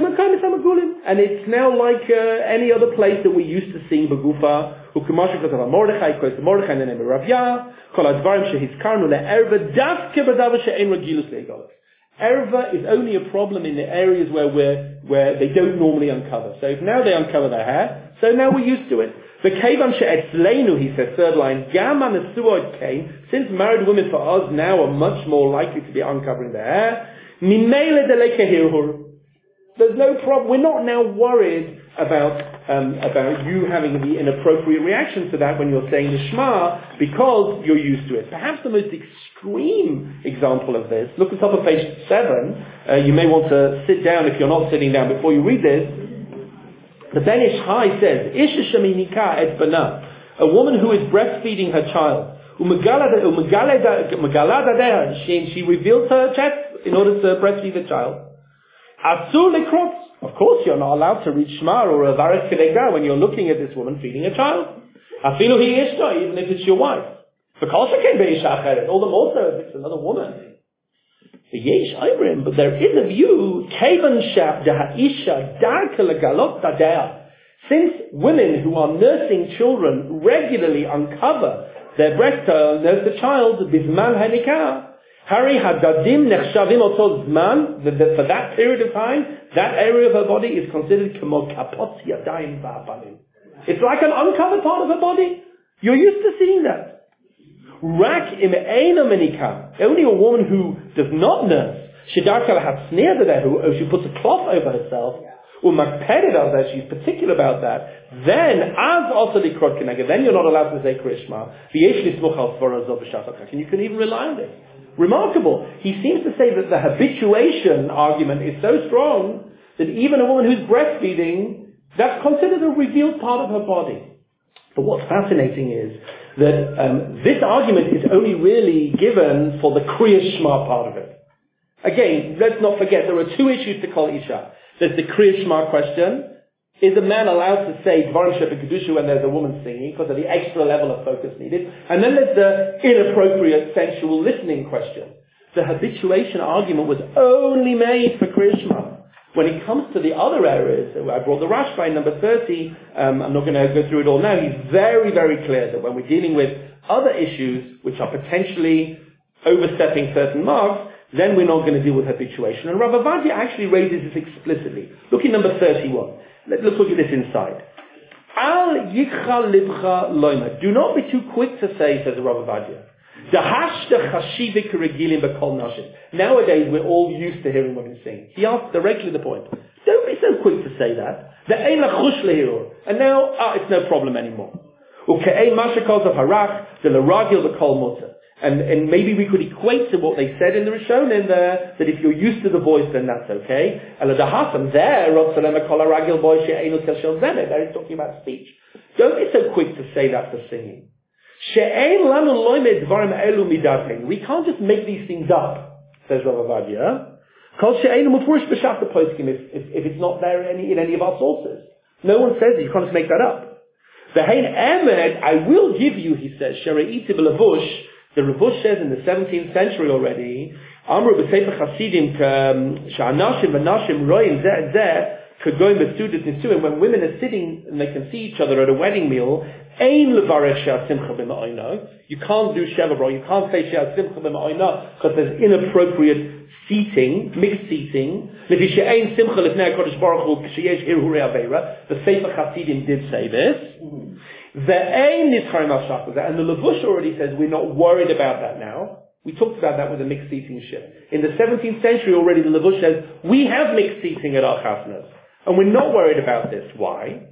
and it's now like uh, any other place that we used to sing Begufa, Mordechai, quotes Mordechai in the name of Rav Yah, Erva is only a problem in the areas where we're, where they don't normally uncover. So if now they uncover their hair, so now we're used to it. The Kevan she'etzleinu, he says, third line, Gam anesuot came, since married women for us now are much more likely to be uncovering their hair, Mimele delekehirhur. There's no problem. We're not now worried about um, about you having the inappropriate reaction to that when you're saying the Shema, because you're used to it. Perhaps the most extreme example of this, look at the top of page seven. Uh, you may want to sit down if you're not sitting down before you read this. The Ben Ish Chai says, Isha sheminika et bana, a woman who is breastfeeding her child, she, she reveals her chest in order to breastfeed the child. Asur lekrot. Of course, you're not allowed to read Shema or a Varet Kedega when you're looking at this woman feeding a child. Afilu hi ishta, even if it's your wife. All the more so if it's another woman. Yesh Ibrim, but there is a view, Kevan shaf dahaisha darka legalot tadea. Since women who are nursing children regularly uncover their breast to nurse the child, bisman hanikah. Hari hadadim nechshavim oto zman, for that period of time, that area of her body is considered kamo kapot yadayim va'apanim. It's like an uncovered part of her body. You're used to seeing that. Rak im eina menika, only a woman who does not nurse, shedarka lahatzniya dedehu, or she puts a cloth over herself, or makpered al that, she's particular about that, then, as also the krot kenega, then you're not allowed to say Krishma, v'yesh lismuch al svara zov b'shatakak, and you can even rely on this. Remarkable. He seems to say that the habituation argument is so strong that even a woman who's breastfeeding, that's considered a revealed part of her body. But what's fascinating is that um, this argument is only really given for the Kriya Shema part of it. Again, let's not forget there are two issues to Kol Isha. There's the Kriya Shema question. Is a man allowed to say Dvarim Sheba Kedusha when there's a woman singing because of the extra level of focus needed? And then there's the inappropriate sensual listening question. The habituation argument was only made for Kriya Shema. When it comes to the other areas, I brought the Rashba in number thirty, um, I'm not going to go through it all now, he's very, very clear that when we're dealing with other issues which are potentially overstepping certain marks, then we're not going to deal with habituation. And Rav Avadia actually raises this explicitly. Look at number thirty-one. Let's look at this inside. Al yichal libcha loima. Do not be too quick to say, says Rav Avadia. Nowadays, we're all used to hearing women sing. He asked directly the point. Don't be so quick to say that. And now, ah, it's no problem anymore. And, and maybe we could equate to what they said in the Rishonim there, that if you're used to the voice, then that's okay. And there, there he's talking about speech. Don't be so quick to say that for singing. We can't just make these things up, says Rav Avadia. If, if it's not there in any, in any of our sources. No one says it, you can't just make that up. I will give you, he says, the Ravush says in the seventeenth century already, Amru b'sefer Chasidim she'anashim v'nashim roim zeh zeh k'goyim b'sudat nisuim, when women are sitting and they can see each other at a wedding meal, ein levarech she'asimcha b'ma'oino. You can't do sheva bro, you can't say she'asimcha b'ma'oino because there's inappropriate seating, mixed seating. Levi she'ein simcha lifnei HaKadosh Baruch Hu k'sheyesh hirhurei aveira. The Sefer Chasidim did say this. And the Levush already says we're not worried about that now. We talked about that with the mixed seating ship. In the seventeenth century already the Levush says we have mixed seating at our chasnas. And we're not worried about this. Why?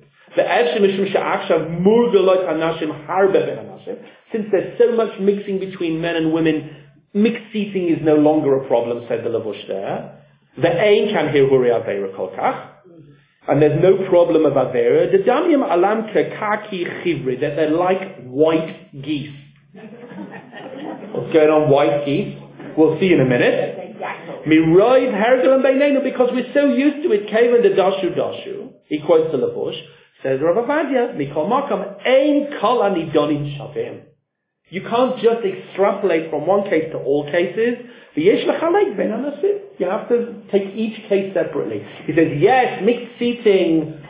Since there's so much mixing between men and women, mixed seating is no longer a problem, said the Levush there. The Ein can hear Huri Aveira Kolkach. And there's no problem of Avera. The Damyam Alam Kaki Chivri, that they're like white geese. What's going on, white geese? We'll see in a minute. Miroiv Hergelam Beinenu, because we're so used to it, Kavan the Dashu Dashu. He quotes the Levush, says Rav Avadia, Mikol Makam, Ein Kol Anidonim Shavim. You can't just extrapolate from one case to all cases. You have to take each case separately. He says, yes, mixed seating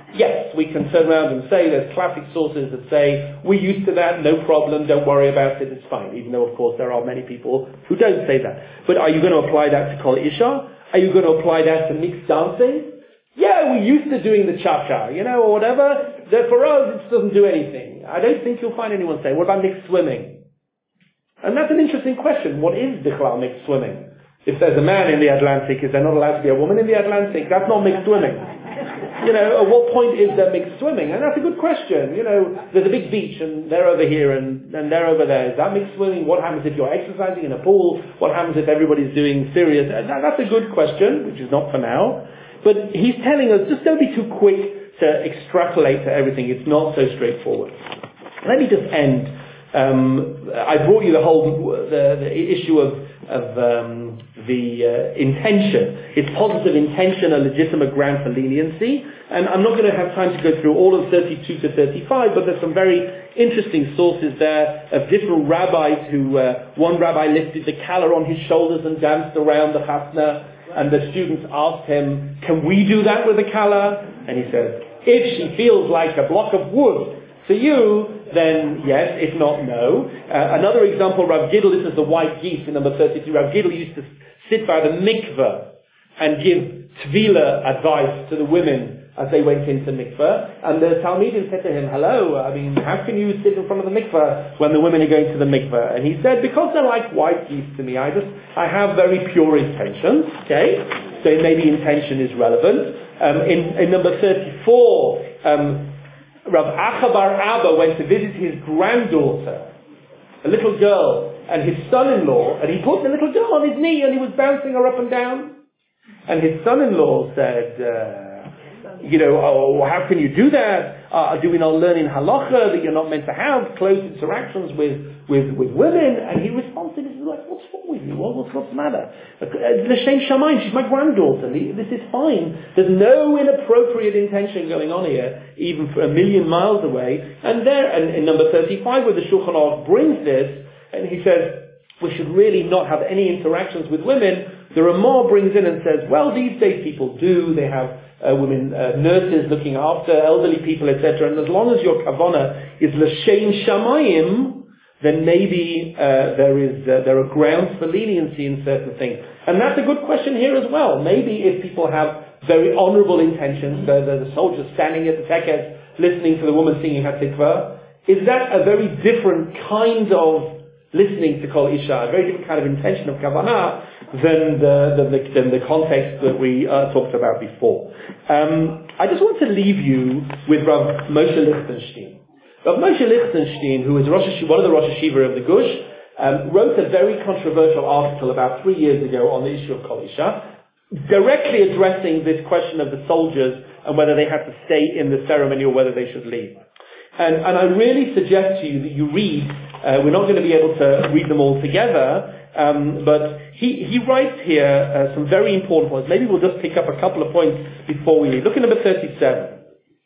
Yes, we can turn around and say there's classic sources that say, we're used to that, no problem, don't worry about it, it's fine. Even though, of course, there are many people who don't say that. But are you going to apply that to Kol Isha? Are you going to apply that to mixed dancing? Yeah, we're used to doing the cha-cha, you know, or whatever. For us, it doesn't do anything. I don't think you'll find anyone saying, what about mixed swimming? And that's an interesting question. What is Bichlal mixed swimming? If there's a man in the Atlantic, is there not allowed to be a woman in the Atlantic? That's not mixed swimming. You know, at what point is there mixed swimming? And that's a good question. You know, there's a big beach and they're over here and, and they're over there. Is that mixed swimming? What happens if you're exercising in a pool? What happens if everybody's doing serious? That, that's a good question, which is not for now. But he's telling us, just don't be too quick to extrapolate to everything. It's not so straightforward. Let me just end. Um, I brought you the whole the, the issue of of um, the uh, intention. Is positive intention a legitimate ground for leniency? And I'm not going to have time to go through all of thirty-two to thirty-five, but there's some very interesting sources there of different rabbis who, uh, one rabbi lifted the kala on his shoulders and danced around the chasna, and the students asked him, can we do that with the kala? And he said, if she feels like a block of wood to you, then yes, if not, no. Uh, another example, Rav Gidl, this is the white geese in number thirty-three. Rav Gidl used to sit by the mikveh and give tvila advice to the women as they went into mikveh. And the Talmidim said to him, hello, I mean, how can you sit in front of the mikveh when the women are going to the mikveh? And he said, because they're like white geese to me, I just, I have very pure intentions, okay? So maybe intention is relevant. Um, in, in number thirty-four, um, Rav Achabar Abba went to visit his granddaughter, a little girl, and his son-in-law, and he put the little girl on his knee and he was bouncing her up and down. And his son-in-law said, uh, you know, oh, how can you do that? Uh, do we not learn in halacha that you're not meant to have close interactions with, with, with women? And he responded, he was like, what's wrong with you? What, what's, what's the matter? L'shem shamayim, she's my granddaughter. This is fine. There's no inappropriate intention going on here, even for a million miles away. And there, and in number thirty-five, where the Shulchan Aruch brings this, and he says, we should really not have any interactions with women. The Ramah brings in and says, well, these days people do. They have uh, women, uh, nurses looking after elderly people, et cetera. And as long as your kavanah is l'shem shamayim, then maybe uh, there is uh, there are grounds for leniency in certain things. And that's a good question here as well. Maybe if people have very honorable intentions, the, the, the soldiers standing at the tekes listening to the woman singing Hatikvah, is that a very different kind of listening to Kol Isha, a very different kind of intention of kavanah than the, the, the, than the context that we uh, talked about before. Um, I just want to leave you with Rav Moshe Lichtenstein. Rav Moshe Lichtenstein, who is Rosh Hashiva, one of the Rosh Hashiva of the Gush, um, wrote a very controversial article about three years ago on the issue of Kol Isha, directly addressing this question of the soldiers and whether they had to stay in the ceremony or whether they should leave. And, and I really suggest to you that you read, uh, we're not going to be able to read them all together, um, but he, he writes here uh, some very important points. Maybe we'll just pick up a couple of points before we leave. Look at number thirty-seven.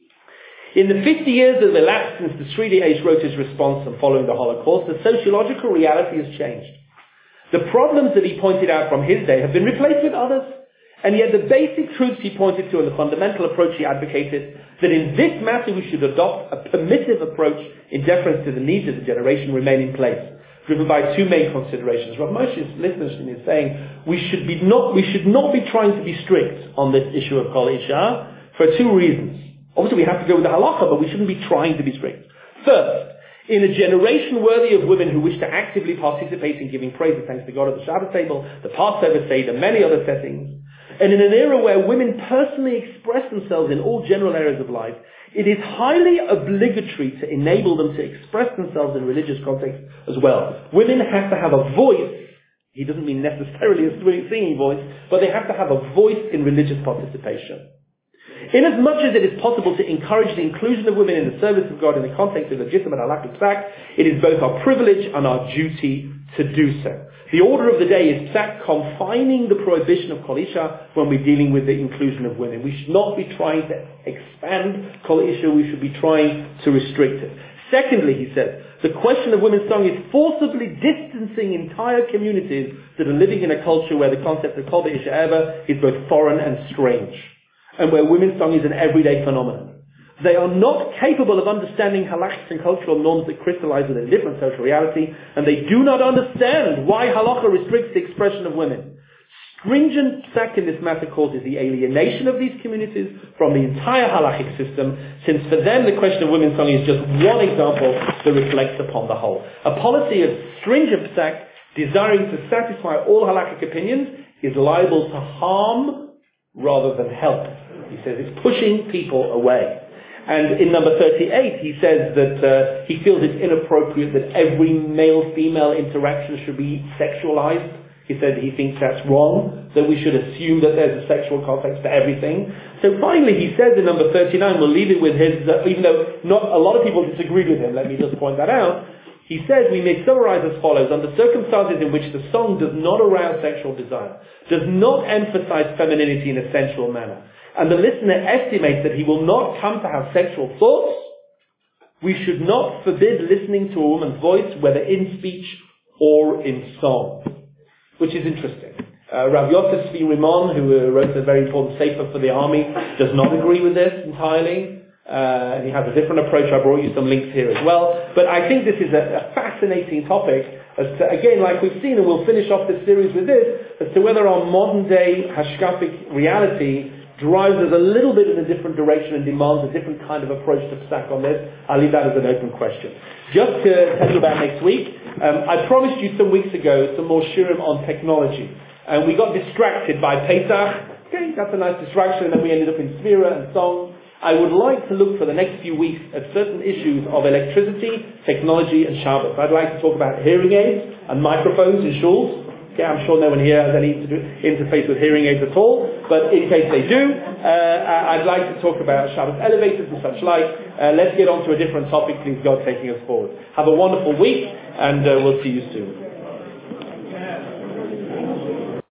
In the fifty years that have elapsed since the Sri H wrote his response and following the Holocaust, the sociological reality has changed. The problems that he pointed out from his day have been replaced with others. And yet the basic truths he pointed to and the fundamental approach he advocated, that in this matter we should adopt a permissive approach in deference to the needs of the generation, remain in place, driven by two main considerations. Rav Moshe Lichtenstein is saying we should be not we should not be trying to be strict on this issue of Kol Isha for two reasons. Obviously we have to go with the halacha, but we shouldn't be trying to be strict. First, in a generation worthy of women who wish to actively participate in giving praise and thanks to God at the Shabbat table, the Passover Seder, and many other settings, and in an era where women personally express themselves in all general areas of life, it is highly obligatory to enable them to express themselves in religious context as well. Women have to have a voice. He doesn't mean necessarily a singing voice, but they have to have a voice in religious participation. Inasmuch as it is possible to encourage the inclusion of women in the service of God in the context of legitimate halakhic psak, it is both our privilege and our duty to do so. The order of the day is psak confining the prohibition of Kol Isha when we're dealing with the inclusion of women. We should not be trying to expand Kol Isha, we should be trying to restrict it. Secondly, he says, the question of women's song is forcibly distancing entire communities that are living in a culture where the concept of Kol Isha Eva is both foreign and strange, and where women's song is an everyday phenomenon. They are not capable of understanding halachic and cultural norms that crystallize within a different social reality, and they do not understand why halacha restricts the expression of women. Stringent psak in this matter causes the alienation of these communities from the entire halachic system, since for them the question of women's song is just one example that reflects upon the whole. A policy of stringent psak, desiring to satisfy all halachic opinions, is liable to harm rather than help. He says it's pushing people away. And in number thirty-eight, he says that uh, he feels it's inappropriate that every male-female interaction should be sexualized. He said he thinks that's wrong, that we should assume that there's a sexual context to everything. So finally, he says in number thirty-nine, we'll leave it with his, uh, even though not a lot of people disagreed with him, let me just point that out. He says we may summarize as follows: under circumstances in which the song does not arouse sexual desire, does not emphasize femininity in a sensual manner, and the listener estimates that he will not come to have sexual thoughts, we should not forbid listening to a woman's voice, whether in speech or in song. Which is interesting. Uh, Rav Yosef Tzvi Rimon, who uh, wrote a very important sefer for the army, does not agree with this entirely. Uh, he has a different approach. I brought you some links here as well. But I think this is a, a fascinating topic, as to, again, like we've seen, and we'll finish off this series with this, as to whether our modern day hashkafic reality drives us a little bit in a different direction and demands a different kind of approach to psak on this. I'll leave that as an open question. Just to tell you about next week, um, I promised you some weeks ago some more shiurim on technology. And we got distracted by Pesach. Okay, that's a nice distraction, and then we ended up in Svira and song. I would like to look for the next few weeks at certain issues of electricity, technology, and Shabbos. I'd like to talk about hearing aids and microphones in shuls. Okay, I'm sure no one here has any to do, interface with hearing aids at all, but in case they do, uh, I'd like to talk about Shabbos elevators and such like. Uh, let's get on to a different topic, please God taking us forward. Have a wonderful week, and uh, we'll see you soon.